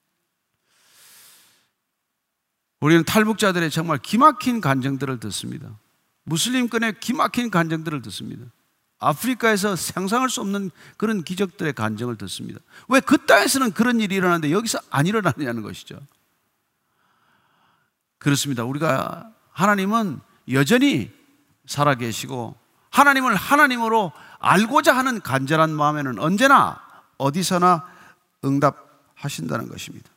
우리는 탈북자들의 정말 기막힌 간증들을 듣습니다. 무슬림권의 기막힌 간증들을 듣습니다. 아프리카에서 상상할 수 없는 그런 기적들의 간증을 듣습니다. 왜 그 땅에서는 그런 일이 일어나는데 여기서 안 일어나느냐는 것이죠. 그렇습니다. 우리가 하나님은 여전히 살아계시고 하나님을 하나님으로 알고자 하는 간절한 마음에는 언제나 어디서나 응답하신다는 것입니다.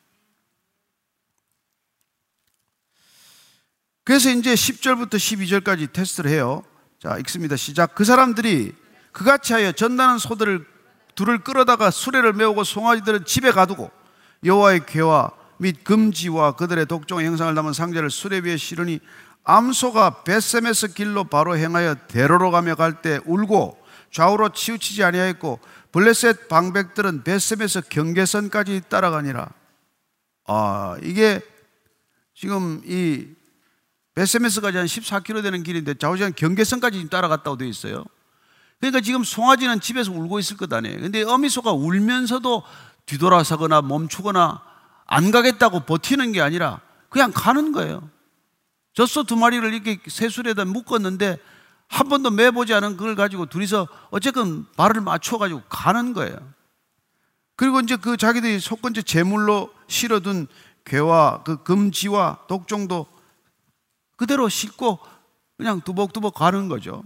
그래서 이제 십 절부터 십이 절까지 테스트를 해요. 자, 읽습니다. 시작. 그 사람들이 그같이 하여 전나는 소들을 둘을 끌어다가 수레를 메우고 송아지들은 집에 가두고 여호와의 궤와 및 금지와 그들의 독종의 형상을 담은 상자를 수레 위에 실으니 암소가 베세메스 길로 바로 행하여 대로로 가며 갈 때 울고 좌우로 치우치지 아니하였고 블레셋 방백들은 베세메스 경계선까지 따라가니라. 아, 이게 지금 이 베세메스까지 한 십사 킬로미터 되는 길인데 좌우지간 경계선까지 따라갔다고 되어 있어요. 그러니까 지금 송아지는 집에서 울고 있을 것 아니에요. 근데 어미소가 울면서도 뒤돌아서거나 멈추거나 안 가겠다고 버티는 게 아니라 그냥 가는 거예요. 젖소 두 마리를 이렇게 새술에다 묶었는데 한 번도 매보지 않은 그걸 가지고 둘이서 어쨌든 발을 맞춰가지고 가는 거예요. 그리고 이제 그 자기들이 속건제 제물로 실어둔 궤와 그 금지와 독종도 그대로 싣고 그냥 두벅두벅 가는 거죠.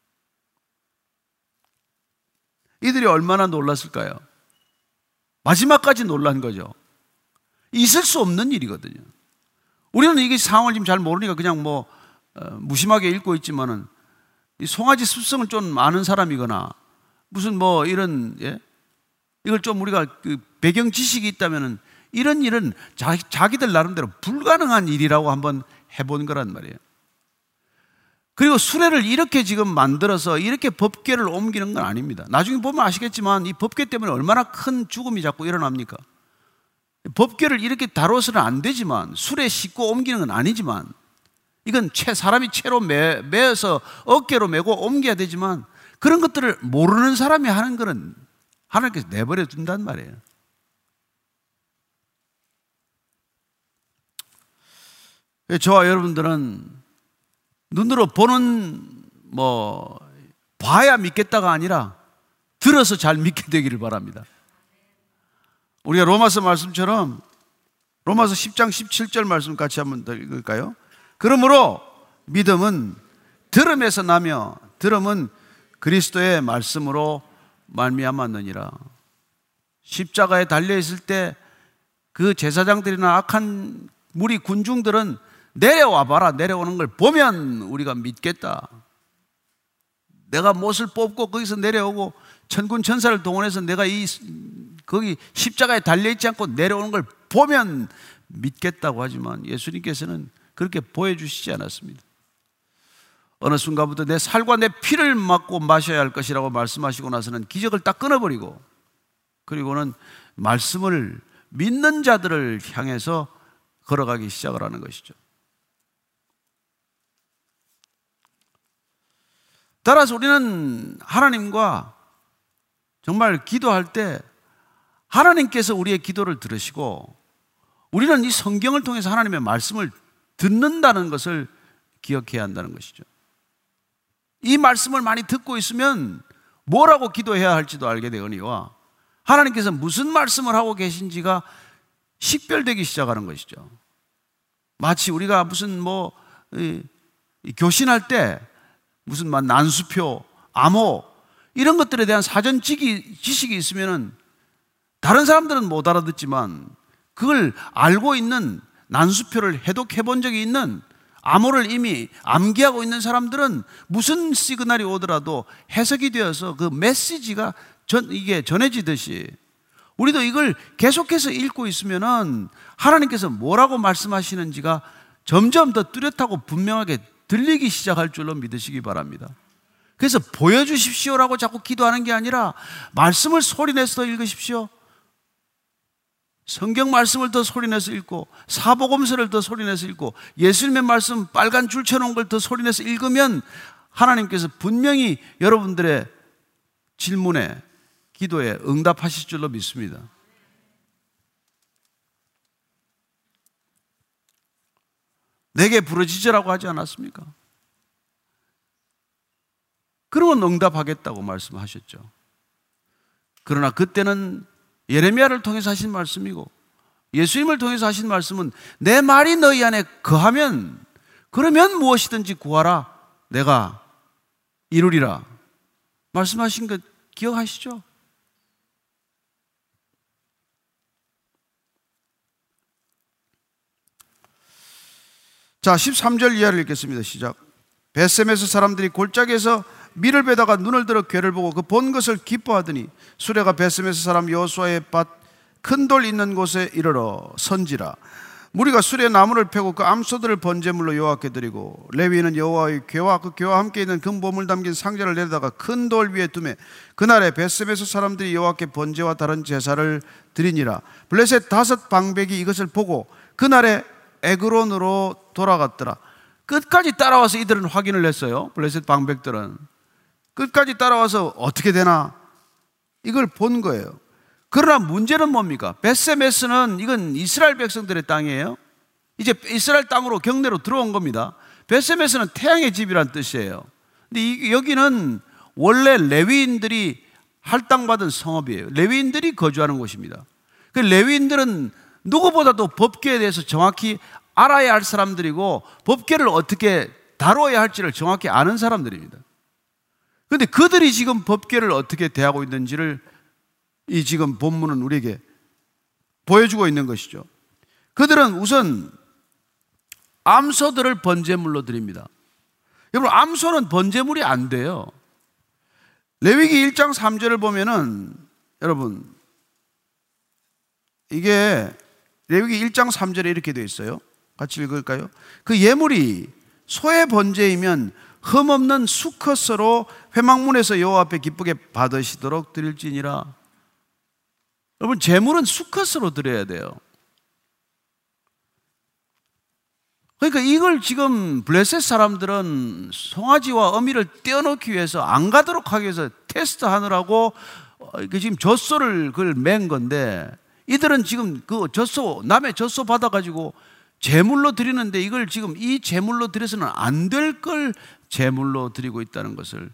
이들이 얼마나 놀랐을까요? 마지막까지 놀란 거죠. 있을 수 없는 일이거든요. 우리는 이게 상황을 지금 잘 모르니까 그냥 뭐 어, 무심하게 읽고 있지만은 이 송아지 습성을 좀 아는 사람이거나 무슨 뭐 이런 예? 이걸 좀 우리가 그 배경 지식이 있다면은 이런 일은 자기, 자기들 나름대로 불가능한 일이라고 한번 해본 거란 말이에요. 그리고 수레를 이렇게 지금 만들어서 이렇게 법궤를 옮기는 건 아닙니다. 나중에 보면 아시겠지만 이 법궤 때문에 얼마나 큰 죽음이 자꾸 일어납니까? 법궤를 이렇게 다뤄서는 안 되지만, 수레 싣고 옮기는 건 아니지만, 이건 채, 사람이 채로 매, 매어서 어깨로 메고 옮겨야 되지만, 그런 것들을 모르는 사람이 하는 거는 하나님께서 내버려 둔단 말이에요. 저와 여러분들은 눈으로 보는, 뭐 봐야 믿겠다가 아니라 들어서 잘 믿게 되기를 바랍니다. 우리가 로마서 말씀처럼 로마서 십 장 십칠 절 말씀 같이 한번 더 읽을까요? 그러므로 믿음은 들음에서 나며 들음은 그리스도의 말씀으로 말미암았느니라. 십자가에 달려있을 때 그 제사장들이나 악한 무리 군중들은 내려와 봐라, 내려오는 걸 보면 우리가 믿겠다. 내가 못을 뽑고 거기서 내려오고 천군 천사를 동원해서 내가 이 거기 십자가에 달려있지 않고 내려오는 걸 보면 믿겠다고 하지만, 예수님께서는 그렇게 보여주시지 않았습니다. 어느 순간부터 내 살과 내 피를 맞고 마셔야 할 것이라고 말씀하시고 나서는 기적을 딱 끊어버리고, 그리고는 말씀을 믿는 자들을 향해서 걸어가기 시작을 하는 것이죠. 따라서 우리는 하나님과 정말 기도할 때 하나님께서 우리의 기도를 들으시고, 우리는 이 성경을 통해서 하나님의 말씀을 듣는다는 것을 기억해야 한다는 것이죠. 이 말씀을 많이 듣고 있으면 뭐라고 기도해야 할지도 알게 되거니와 하나님께서 무슨 말씀을 하고 계신지가 식별되기 시작하는 것이죠. 마치 우리가 무슨 뭐 이, 이 교신할 때 무슨 막 난수표, 암호 이런 것들에 대한 사전 지식이 있으면은 다른 사람들은 못 알아듣지만 그걸 알고 있는, 난수표를 해독해 본 적이 있는, 암호를 이미 암기하고 있는 사람들은 무슨 시그널이 오더라도 해석이 되어서 그 메시지가 전, 이게 전해지듯이 우리도 이걸 계속해서 읽고 있으면은 하나님께서 뭐라고 말씀하시는지가 점점 더 뚜렷하고 분명하게 들리기 시작할 줄로 믿으시기 바랍니다. 그래서 보여주십시오라고 자꾸 기도하는 게 아니라 말씀을 소리내서 더 읽으십시오. 성경 말씀을 더 소리내서 읽고, 사복음서를 더 소리내서 읽고, 예수님의 말씀 빨간 줄 쳐놓은 걸 더 소리내서 읽으면 하나님께서 분명히 여러분들의 질문에, 기도에 응답하실 줄로 믿습니다. 내게 부르짖으라고 하지 않았습니까? 그러면 응답하겠다고 말씀하셨죠. 그러나 그때는 예레미야를 통해서 하신 말씀이고, 예수님을 통해서 하신 말씀은 내 말이 너희 안에 거하면, 그러면 무엇이든지 구하라, 내가 이루리라 말씀하신 것 기억하시죠? 자, 십삼 절 이하를 읽겠습니다. 시작. 벳셈에서 사람들이 골짜기에서 밀을 베다가 눈을 들어 괴를 보고 그 본 것을 기뻐하더니 수레가 벳셈에서 사람 여호수아의 밭 큰 돌 있는 곳에 이르러 선지라. 무리가 수레 나무를 패고 그 암소들을 번제물로 여호와께 드리고, 레위인은 여호와의 궤와 그 궤와 함께 있는 금보물 담긴 상자를 내려다가 큰 돌 위에 두매 그날에 벳셈에서 사람들이 여호와께 번제와 다른 제사를 드리니라. 블레셋 다섯 방백이 이것을 보고 그날에 에그론으로 돌아갔더라. 끝까지 따라와서 이들은 확인을 했어요. 블레셋 방백들은 끝까지 따라와서 어떻게 되나 이걸 본 거예요. 그러나 문제는 뭡니까? 벳세메스는 이건 이스라엘 백성들의 땅이에요. 이제 이스라엘 땅으로 경내로 들어온 겁니다. 벳세메스는 태양의 집이란 뜻이에요. 근데 이, 여기는 원래 레위인들이 할당받은 성읍이에요. 레위인들이 거주하는 곳입니다. 그 레위인들은 누구보다도 법궤에 대해서 정확히 알아야 할 사람들이고, 법궤를 어떻게 다뤄야 할지를 정확히 아는 사람들입니다. 그런데 그들이 지금 법궤를 어떻게 대하고 있는지를 이 지금 본문은 우리에게 보여주고 있는 것이죠. 그들은 우선 암소들을 번제물로 드립니다. 여러분, 암소는 번제물이 안 돼요. 레위기 일 장 삼 절을 보면은 여러분, 이게 레위기 일 장 삼 절에 이렇게 되어 있어요. 같이 읽을까요? 그 예물이 소의 번제이면 흠없는 수컷으로 회막문에서 여호와 앞에 기쁘게 받으시도록 드릴지니라. 여러분, 제물은 수컷으로 드려야 돼요. 그러니까 이걸 지금 블레셋 사람들은 송아지와 어미를 떼어놓기 위해서, 안 가도록 하기 위해서 테스트 하느라고 지금 젖소를 그걸 맨 건데, 이들은 지금 그 젖소, 남의 젖소 받아가지고 제물로 드리는데, 이걸 지금 이 제물로 드려서는 안 될 걸 제물로 드리고 있다는 것을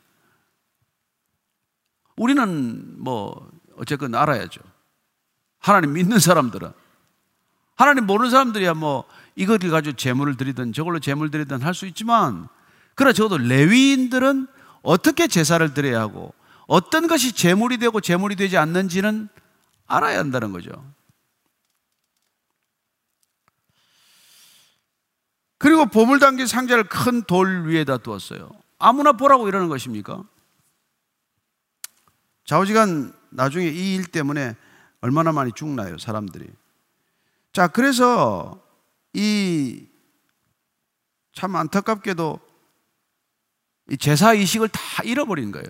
우리는 뭐 어쨌건 알아야죠. 하나님 믿는 사람들은. 하나님 모르는 사람들이야 뭐 이것을 가지고 제물을 드리든 저걸로 제물 드리든 할 수 있지만, 그러나 적어도 레위인들은 어떻게 제사를 드려야 하고 어떤 것이 제물이 되고 제물이 되지 않는지는 알아야 한다는 거죠. 그리고 보물 담긴 상자를 큰 돌 위에다 두었어요. 아무나 보라고 이러는 것입니까? 좌우지간 나중에 이 일 때문에 얼마나 많이 죽나요, 사람들이. 자, 그래서 이 참 안타깝게도 이 제사 의식을 다 잃어버린 거예요.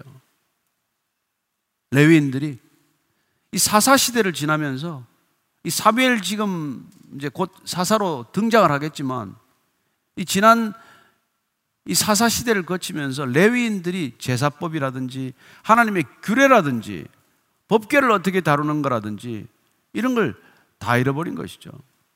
레위인들이 이 사사 시대를 지나면서, 이 사무엘 지금 이제 곧 사사로 등장을 하겠지만, 이 지난 이 사사 시대를 거치면서 레위인들이 제사법이라든지 하나님의 규례라든지 법궤를 어떻게 다루는 거라든지 이런 걸 다 잃어버린 것이죠.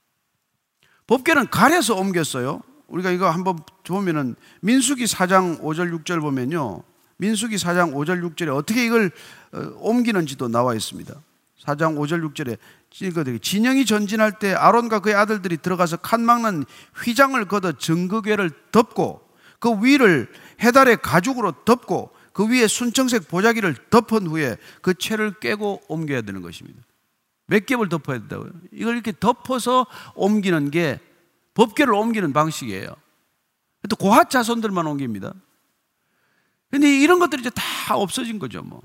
법궤는 가려서 옮겼어요. 우리가 이거 한번 보면은 민수기 사 장 오 절 육 절 보면요, 민수기 사 장 오 절 육 절에 어떻게 이걸 옮기는지도 나와 있습니다. 사 장 오 절 육 절에 진영이 전진할 때 아론과 그의 아들들이 들어가서 칸 막는 휘장을 걷어 증거궤를 덮고 그 위를 해달의 가죽으로 덮고 그 위에 순청색 보자기를 덮은 후에 그 채를 깨고 옮겨야 되는 것입니다. 몇 겹을 덮어야 된다고요? 이걸 이렇게 덮어서 옮기는 게 법궤를 옮기는 방식이에요. 또 고핫 자손들만 옮깁니다. 근데 이런 것들이 이제 다 없어진 거죠, 뭐.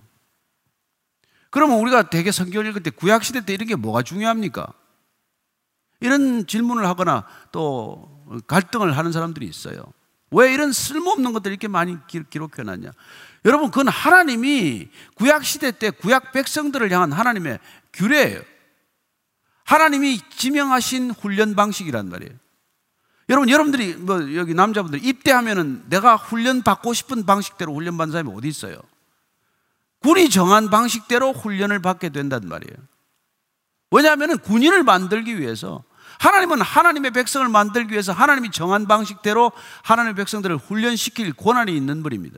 그러면 우리가 되게 성경을 읽을 때 구약시대 때 이런 게 뭐가 중요합니까? 이런 질문을 하거나 또 갈등을 하는 사람들이 있어요. 왜 이런 쓸모없는 것들을 이렇게 많이 기록해놨냐? 여러분, 그건 하나님이 구약시대 때 구약 백성들을 향한 하나님의 규례예요. 하나님이 지명하신 훈련 방식이란 말이에요. 여러분, 여러분들이 뭐 여기 남자분들 입대하면은 내가 훈련 받고 싶은 방식대로 훈련 받는 사람이 어디 있어요? 군이 정한 방식대로 훈련을 받게 된단 말이에요. 왜냐하면 군인을 만들기 위해서, 하나님은 하나님의 백성을 만들기 위해서 하나님이 정한 방식대로 하나님의 백성들을 훈련시킬 권한이 있는 분입니다.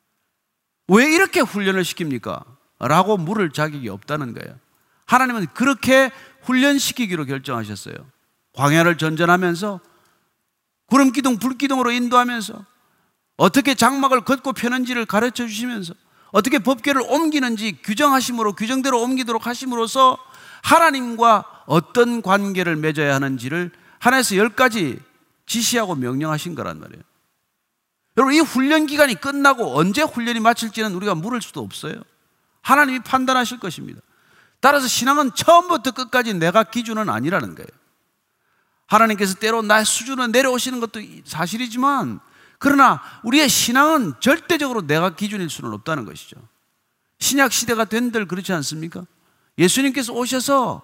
왜 이렇게 훈련을 시킵니까? 라고 물을 자격이 없다는 거예요. 하나님은 그렇게 훈련시키기로 결정하셨어요. 광야를 전전하면서 구름기둥 불기둥으로 인도하면서 어떻게 장막을 걷고 펴는지를 가르쳐 주시면서 어떻게 법궤를 옮기는지 규정하심으로 규정대로 옮기도록 하심으로써 하나님과 어떤 관계를 맺어야 하는지를 하나님께서 열 가지 지시하고 명령하신 거란 말이에요. 여러분, 이 훈련 기간이 끝나고 언제 훈련이 마칠지는 우리가 물을 수도 없어요. 하나님이 판단하실 것입니다. 따라서 신앙은 처음부터 끝까지 내가 기준은 아니라는 거예요. 하나님께서 때로 나의 수준을 내려오시는 것도 사실이지만, 그러나 우리의 신앙은 절대적으로 내가 기준일 수는 없다는 것이죠. 신약 시대가 된들 그렇지 않습니까? 예수님께서 오셔서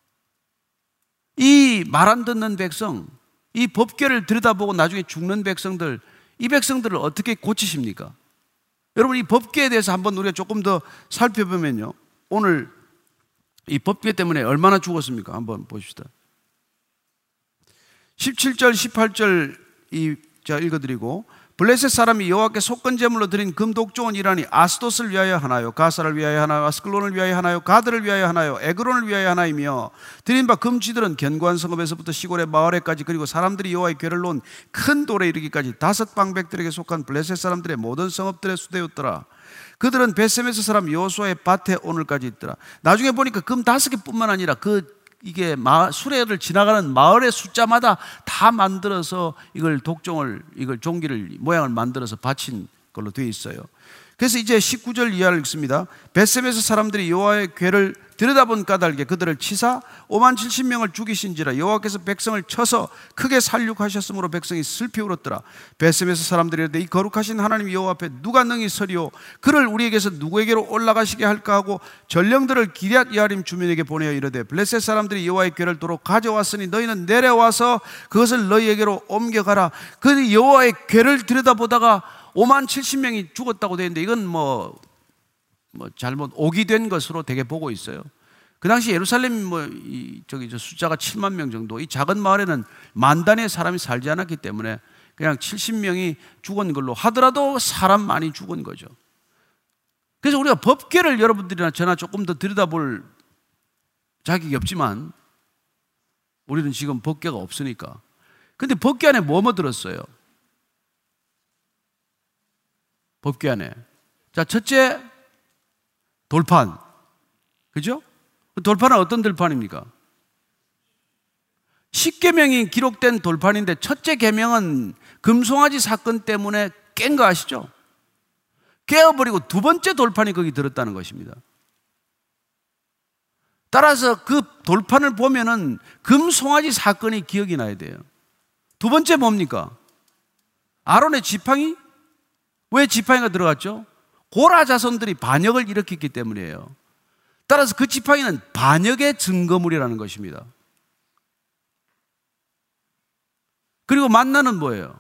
이 말 안 듣는 백성, 이 법궤를 들여다보고 나중에 죽는 백성들, 이 백성들을 어떻게 고치십니까? 여러분, 이 법궤에 대해서 한번 우리가 조금 더 살펴보면요, 오늘 이 법궤 때문에 얼마나 죽었습니까? 한번 보십시다. 십칠 절 십팔 절 이 제가 읽어드리고, 블레셋 사람이 여호와께 속건 제물로 드린 금 독종은 이라니 아스돗을 위하여 하나요, 가사를 위하여 하나요, 아스클론을 위하여 하나요, 가드를 위하여 하나요, 에그론을 위하여 하나이며, 드린 바 금쥐들은 견고한 성읍에서부터 시골의 마을에까지, 그리고 사람들이 여호와의 궤를 놓은 큰 돌에 이르기까지 다섯 방백들에게 속한 블레셋 사람들의 모든 성읍들의 수대였더라. 그들은 베세메스 사람 여호수아의 밭에 오늘까지 있더라. 나중에 보니까 금 다섯 개뿐만 아니라 그 이게 마, 수레를 지나가는 마을의 숫자마다 다 만들어서 이걸 독종을, 이걸 종기를 모양을 만들어서 바친 걸로 되어 있어요. 그래서 이제 십구 절 이하를 읽습니다. 벳셈에서 사람들이 여호와의 궤를 들여다본 까닭에 그들을 치사 오만 칠십 명을 죽이신지라. 여호와께서 백성을 쳐서 크게 살육하셨으므로 백성이 슬피 울었더라. 벳셈에서 사람들이 이르되 이 거룩하신 하나님 여호와 앞에 누가 능히 서리오? 그를 우리에게서 누구에게로 올라가시게 할까 하고 전령들을 기럇 여아림 주민에게 보내어 이르되 블레셋 사람들이 여호와의 궤를 도로 가져왔으니 너희는 내려와서 그것을 너희에게로 옮겨가라. 그 여호와의 궤를 들여다보다가 오만 칠십 명이 죽었다고 되어 있는데 이건 뭐, 뭐 잘못 오기된 것으로 되게 보고 있어요. 그 당시 예루살렘 뭐 이 저기 저 숫자가 칠만 명 정도, 이 작은 마을에는 만 단위의 사람이 살지 않았기 때문에 그냥 칠십 명이 죽은 걸로 하더라도 사람 많이 죽은 거죠. 그래서 우리가 법궤를 여러분들이나 저나 조금 더 들여다볼 자격이 없지만 우리는 지금 법궤가 없으니까. 근데 법궤 안에 뭐뭐 들었어요? 법궤 안에. 자, 첫째, 돌판. 그죠? 돌판은 어떤 돌판입니까? 십계명이 기록된 돌판인데 첫째 계명은 금송아지 사건 때문에 깬 거 아시죠? 깨어버리고 두 번째 돌판이 거기 들었다는 것입니다. 따라서 그 돌판을 보면은 금송아지 사건이 기억이 나야 돼요. 두 번째 뭡니까? 아론의 지팡이? 왜 지팡이가 들어갔죠? 고라 자손들이 반역을 일으켰기 때문이에요. 따라서 그 지팡이는 반역의 증거물이라는 것입니다. 그리고 만나는 뭐예요?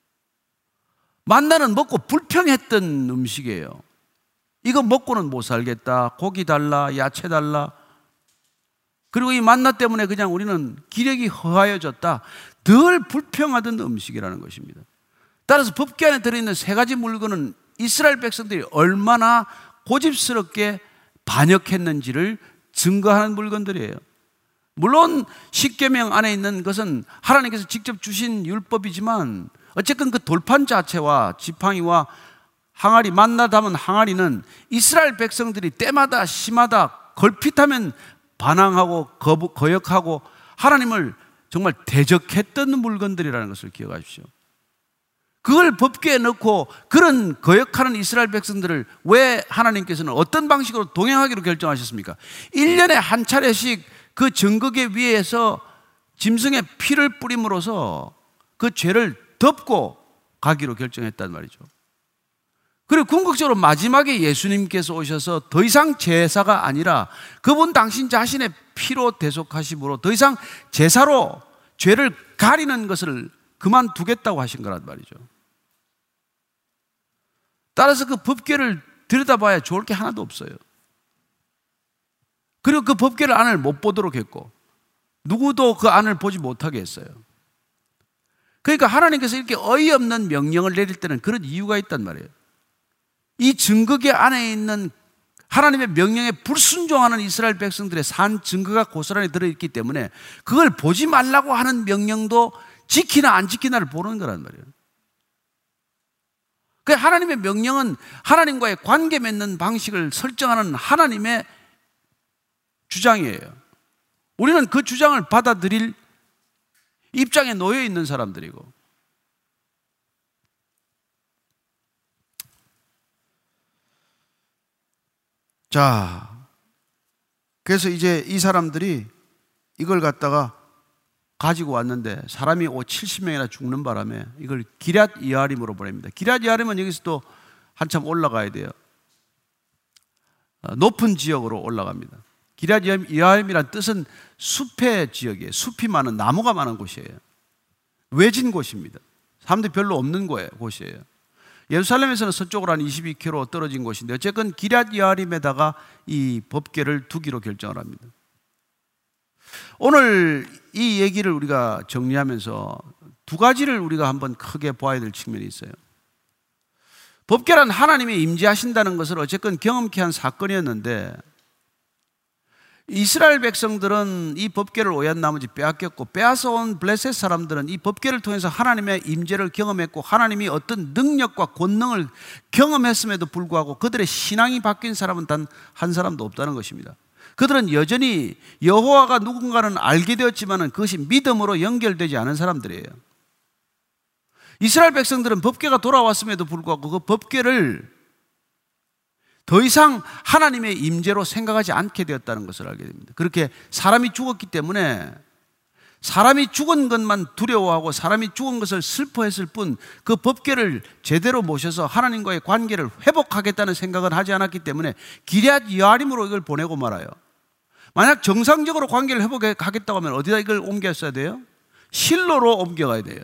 만나는 먹고 불평했던 음식이에요. 이거 먹고는 못 살겠다. 고기 달라, 야채 달라. 그리고 이 만나 때문에 그냥 우리는 기력이 허하여졌다. 늘 불평하던 음식이라는 것입니다. 따라서 법궤 안에 들어있는 세 가지 물건은 이스라엘 백성들이 얼마나 고집스럽게 반역했는지를 증거하는 물건들이에요. 물론 십계명 안에 있는 것은 하나님께서 직접 주신 율법이지만 어쨌든 그 돌판 자체와 지팡이와 항아리, 만나 담은 항아리는 이스라엘 백성들이 때마다 시마다 걸핏하면 반항하고 거역하고 하나님을 정말 대적했던 물건들이라는 것을 기억하십시오. 그걸 법궤에 넣고 그런 거역하는 이스라엘 백성들을 왜 하나님께서는 어떤 방식으로 동행하기로 결정하셨습니까? 일 년에 한 차례씩 그 증거궤 위에서 짐승의 피를 뿌림으로써 그 죄를 덮고 가기로 결정했단 말이죠. 그리고 궁극적으로 마지막에 예수님께서 오셔서 더 이상 제사가 아니라 그분 당신 자신의 피로 대속하심으로 더 이상 제사로 죄를 가리는 것을 그만두겠다고 하신 거란 말이죠. 따라서 그 법궤를 들여다봐야 좋을 게 하나도 없어요. 그리고 그 법궤를 안을 못 보도록 했고 누구도 그 안을 보지 못하게 했어요. 그러니까 하나님께서 이렇게 어이없는 명령을 내릴 때는 그런 이유가 있단 말이에요. 이 증거궤 안에 있는 하나님의 명령에 불순종하는 이스라엘 백성들의 산 증거가 고스란히 들어있기 때문에 그걸 보지 말라고 하는 명령도 지키나 안 지키나를 보는 거란 말이에요. 그 하나님의 명령은 하나님과의 관계 맺는 방식을 설정하는 하나님의 주장이에요. 우리는 그 주장을 받아들일 입장에 놓여 있는 사람들이고, 자, 그래서 이제 이 사람들이 이걸 갖다가 가지고 왔는데 사람이 칠십 명이나 죽는 바람에 이걸 기럇 여아림으로 보냅니다. 기럇 여아림은 여기서 또 한참 올라가야 돼요. 높은 지역으로 올라갑니다. 기럇 여아림이란 뜻은 숲의 지역이에요. 숲이 많은, 나무가 많은 곳이에요. 외진 곳입니다. 사람들이 별로 없는 곳이에요. 예루살렘에서는 서쪽으로 한 이십이 킬로미터 떨어진 곳인데 어쨌든 기럇 여아림에다가 이 법궤를 두기로 결정을 합니다. 오늘 이 얘기를 우리가 정리하면서 두 가지를 우리가 한번 크게 보아야 될 측면이 있어요. 법궤란 하나님이 임재하신다는 것을 어쨌든 경험케 한 사건이었는데 이스라엘 백성들은 이 법궤를 오해한 나머지 빼앗겼고 빼앗아온 블레셋 사람들은 이 법궤를 통해서 하나님의 임재를 경험했고 하나님이 어떤 능력과 권능을 경험했음에도 불구하고 그들의 신앙이 바뀐 사람은 단 한 사람도 없다는 것입니다. 그들은 여전히 여호와가 누군가는 알게 되었지만 그것이 믿음으로 연결되지 않은 사람들이에요. 이스라엘 백성들은 법궤가 돌아왔음에도 불구하고 그 법궤를 더 이상 하나님의 임재로 생각하지 않게 되었다는 것을 알게 됩니다. 그렇게 사람이 죽었기 때문에 사람이 죽은 것만 두려워하고 사람이 죽은 것을 슬퍼했을 뿐 그 법궤를 제대로 모셔서 하나님과의 관계를 회복하겠다는 생각은 하지 않았기 때문에 기럇 여아림으로 이걸 보내고 말아요. 만약 정상적으로 관계를 회복하겠다고 하면 어디다 이걸 옮겼어야 돼요? 실로로 옮겨가야 돼요.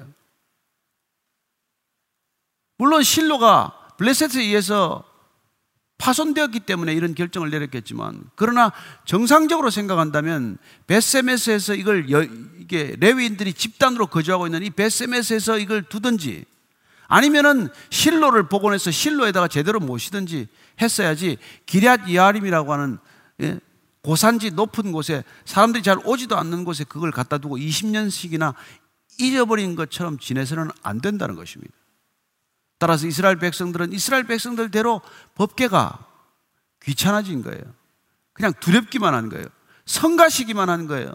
물론 실로가 블레셋에 의해서 파손되었기 때문에 이런 결정을 내렸겠지만, 그러나 정상적으로 생각한다면 벳세메스에서 이걸 여, 이게 레위인들이 집단으로 거주하고 있는 이 벳세메스에서 이걸 두든지 아니면은 실로를 복원해서 실로에다가 제대로 모시든지 했어야지 기럇 여아림이라고 하는, 예, 고산지 높은 곳에 사람들이 잘 오지도 않는 곳에 그걸 갖다 두고 이십 년씩이나 잊어버린 것처럼 지내서는 안 된다는 것입니다. 따라서 이스라엘 백성들은 이스라엘 백성들대로 법궤가 귀찮아진 거예요. 그냥 두렵기만 한 거예요. 성가시기만 한 거예요.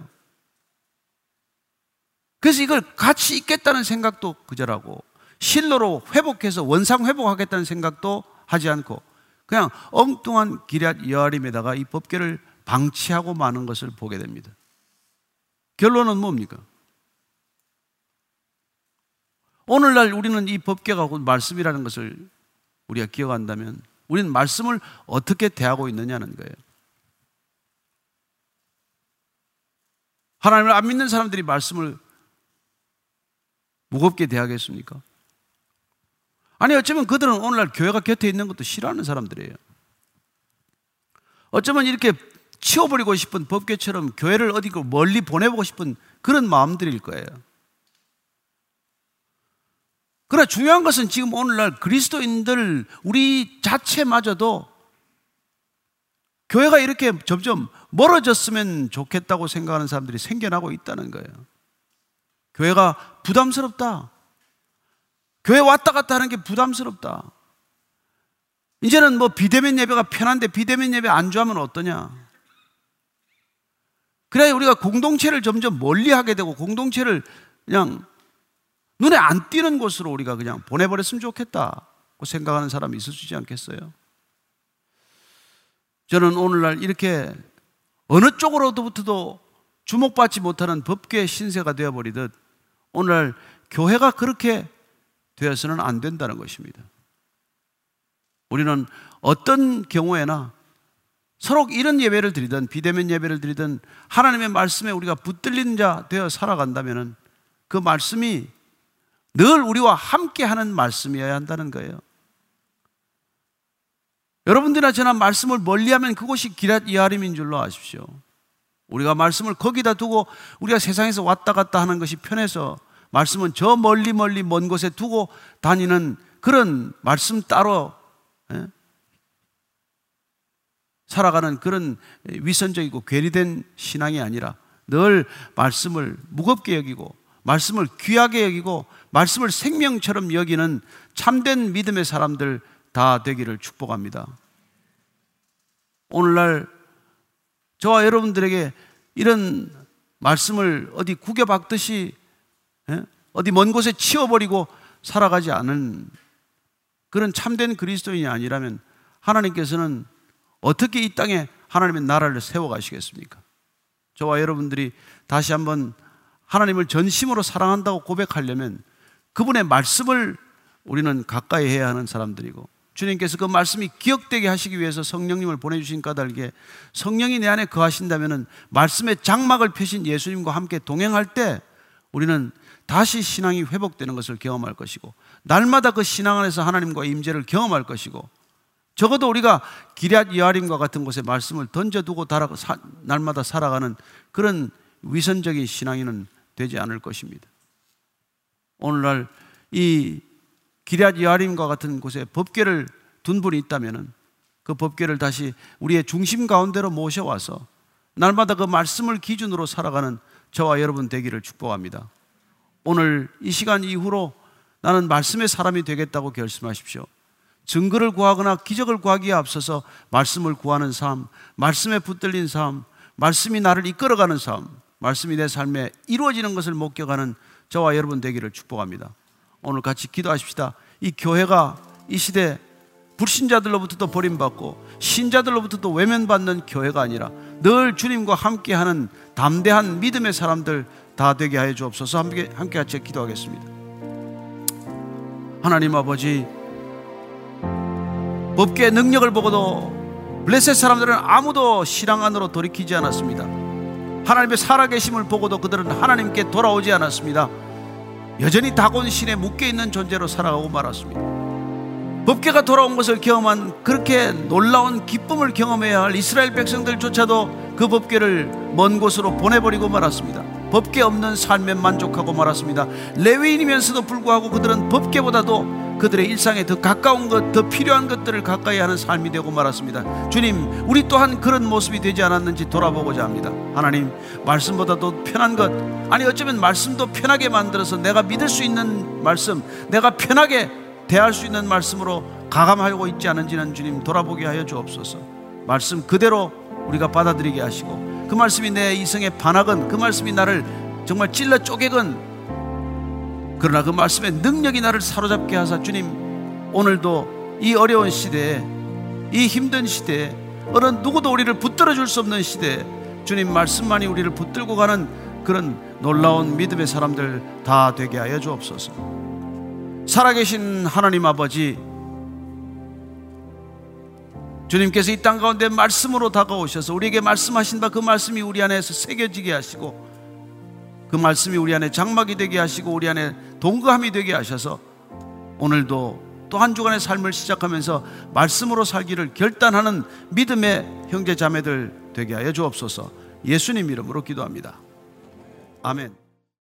그래서 이걸 같이 있겠다는 생각도 그절하고 실로로 회복해서 원상 회복하겠다는 생각도 하지 않고 그냥 엉뚱한 기럇 여아림에다가 이 법궤를 방치하고 마는 것을 보게 됩니다. 결론은 뭡니까? 오늘날 우리는 이 법궤가 곧 말씀이라는 것을 우리가 기억한다면 우리는 말씀을 어떻게 대하고 있느냐는 거예요. 하나님을 안 믿는 사람들이 말씀을 무겁게 대하겠습니까? 아니, 어쩌면 그들은 오늘날 교회가 곁에 있는 것도 싫어하는 사람들이에요. 어쩌면 이렇게 치워버리고 싶은 법궤처럼 교회를 어디 멀리 보내보고 싶은 그런 마음들일 거예요. 그러나 중요한 것은 지금 오늘날 그리스도인들 우리 자체마저도 교회가 이렇게 점점 멀어졌으면 좋겠다고 생각하는 사람들이 생겨나고 있다는 거예요. 교회가 부담스럽다. 교회 왔다 갔다 하는 게 부담스럽다. 이제는 뭐 비대면 예배가 편한데 비대면 예배 안 좋아하면 어떠냐. 그래야 우리가 공동체를 점점 멀리하게 되고 공동체를 그냥 눈에 안 띄는 곳으로 우리가 그냥 보내버렸으면 좋겠다고 생각하는 사람이 있을 수 있지 않겠어요? 저는 오늘날 이렇게 어느 쪽으로부터도 주목받지 못하는 법궤 신세가 되어버리듯 오늘날 교회가 그렇게 되어서는 안 된다는 것입니다. 우리는 어떤 경우에나 서로 이런 예배를 드리든 비대면 예배를 드리든 하나님의 말씀에 우리가 붙들린 자 되어 살아간다면 그 말씀이 늘 우리와 함께하는 말씀이어야 한다는 거예요. 여러분들이나 저나 말씀을 멀리하면 그곳이 기럇 여아림인 줄로 아십시오. 우리가 말씀을 거기다 두고 우리가 세상에서 왔다 갔다 하는 것이 편해서 말씀은 저 멀리 멀리 먼 곳에 두고 다니는 그런 말씀 따로 예? 살아가는 그런 위선적이고 괴리된 신앙이 아니라 늘 말씀을 무겁게 여기고 말씀을 귀하게 여기고 말씀을 생명처럼 여기는 참된 믿음의 사람들 다 되기를 축복합니다. 오늘날 저와 여러분들에게 이런 말씀을 어디 구겨박듯이 어디 먼 곳에 치워버리고 살아가지 않은 그런 참된 그리스도인이 아니라면 하나님께서는 어떻게 이 땅에 하나님의 나라를 세워가시겠습니까? 저와 여러분들이 다시 한번 하나님을 전심으로 사랑한다고 고백하려면 그분의 말씀을 우리는 가까이 해야 하는 사람들이고 주님께서 그 말씀이 기억되게 하시기 위해서 성령님을 보내주신 까닭에 성령이 내 안에 거하신다면 말씀의 장막을 펴신 예수님과 함께 동행할 때 우리는 다시 신앙이 회복되는 것을 경험할 것이고 날마다 그 신앙 안에서 하나님과 임재를 경험할 것이고 적어도 우리가 기럇 여아림과 같은 곳에 말씀을 던져두고 달아, 사, 날마다 살아가는 그런 위선적인 신앙인은 되지 않을 것입니다. 오늘날 이 기럇 여아림과 같은 곳에 법궤를 둔 분이 있다면 그 법궤를 다시 우리의 중심 가운데로 모셔와서 날마다 그 말씀을 기준으로 살아가는 저와 여러분 되기를 축복합니다. 오늘 이 시간 이후로 나는 말씀의 사람이 되겠다고 결심하십시오. 증거를 구하거나 기적을 구하기에 앞서서 말씀을 구하는 삶, 말씀에 붙들린 삶, 말씀이 나를 이끌어가는 삶, 말씀이 내 삶에 이루어지는 것을 목격하는 저와 여러분 되기를 축복합니다. 오늘 같이 기도하십시다. 이 교회가 이 시대 불신자들로부터도 버림받고 신자들로부터도 외면받는 교회가 아니라 늘 주님과 함께하는 담대한 믿음의 사람들 다 되게 하여 주옵소서. 함께, 함께 같이 기도하겠습니다. 하나님 아버지, 법계의 능력을 보고도 블레셋 사람들은 아무도 신앙 안으로 돌이키지 않았습니다. 하나님의 살아계심을 보고도 그들은 하나님께 돌아오지 않았습니다. 여전히 다곤 신에 묶여있는 존재로 살아가고 말았습니다. 법궤가 돌아온 것을 경험한, 그렇게 놀라운 기쁨을 경험해야 할 이스라엘 백성들조차도 그 법궤를 먼 곳으로 보내버리고 말았습니다. 법궤 없는 삶에 만족하고 말았습니다. 레위인이면서도 불구하고 그들은 법궤보다도 그들의 일상에 더 가까운 것, 더 필요한 것들을 가까이 하는 삶이 되고 말았습니다. 주님, 우리 또한 그런 모습이 되지 않았는지 돌아보고자 합니다. 하나님, 말씀보다도 편한 것, 아니 어쩌면 말씀도 편하게 만들어서 내가 믿을 수 있는 말씀, 내가 편하게 대할 수 있는 말씀으로 가감하고 있지 않은지는 주님 돌아보게 하여 주옵소서. 말씀 그대로 우리가 받아들이게 하시고, 그 말씀이 내 이성의 반악은, 그 말씀이 나를 정말 찔러 쪼개건, 그러나 그 말씀의 능력이 나를 사로잡게 하사 주님, 오늘도 이 어려운 시대에, 이 힘든 시대에, 어느 누구도 우리를 붙들어 줄 수 없는 시대에 주님 말씀만이 우리를 붙들고 가는 그런 놀라운 믿음의 사람들 다 되게 하여 주옵소서. 살아계신 하나님 아버지, 주님께서 이 땅 가운데 말씀으로 다가오셔서 우리에게 말씀하신 바 그 말씀이 우리 안에서 새겨지게 하시고, 그 말씀이 우리 안에 장막이 되게 하시고, 우리 안에 동거함이 되게 하셔서 오늘도 또 한 주간의 삶을 시작하면서 말씀으로 살기를 결단하는 믿음의 형제 자매들 되게 하여 주옵소서. 예수님 이름으로 기도합니다. 아멘.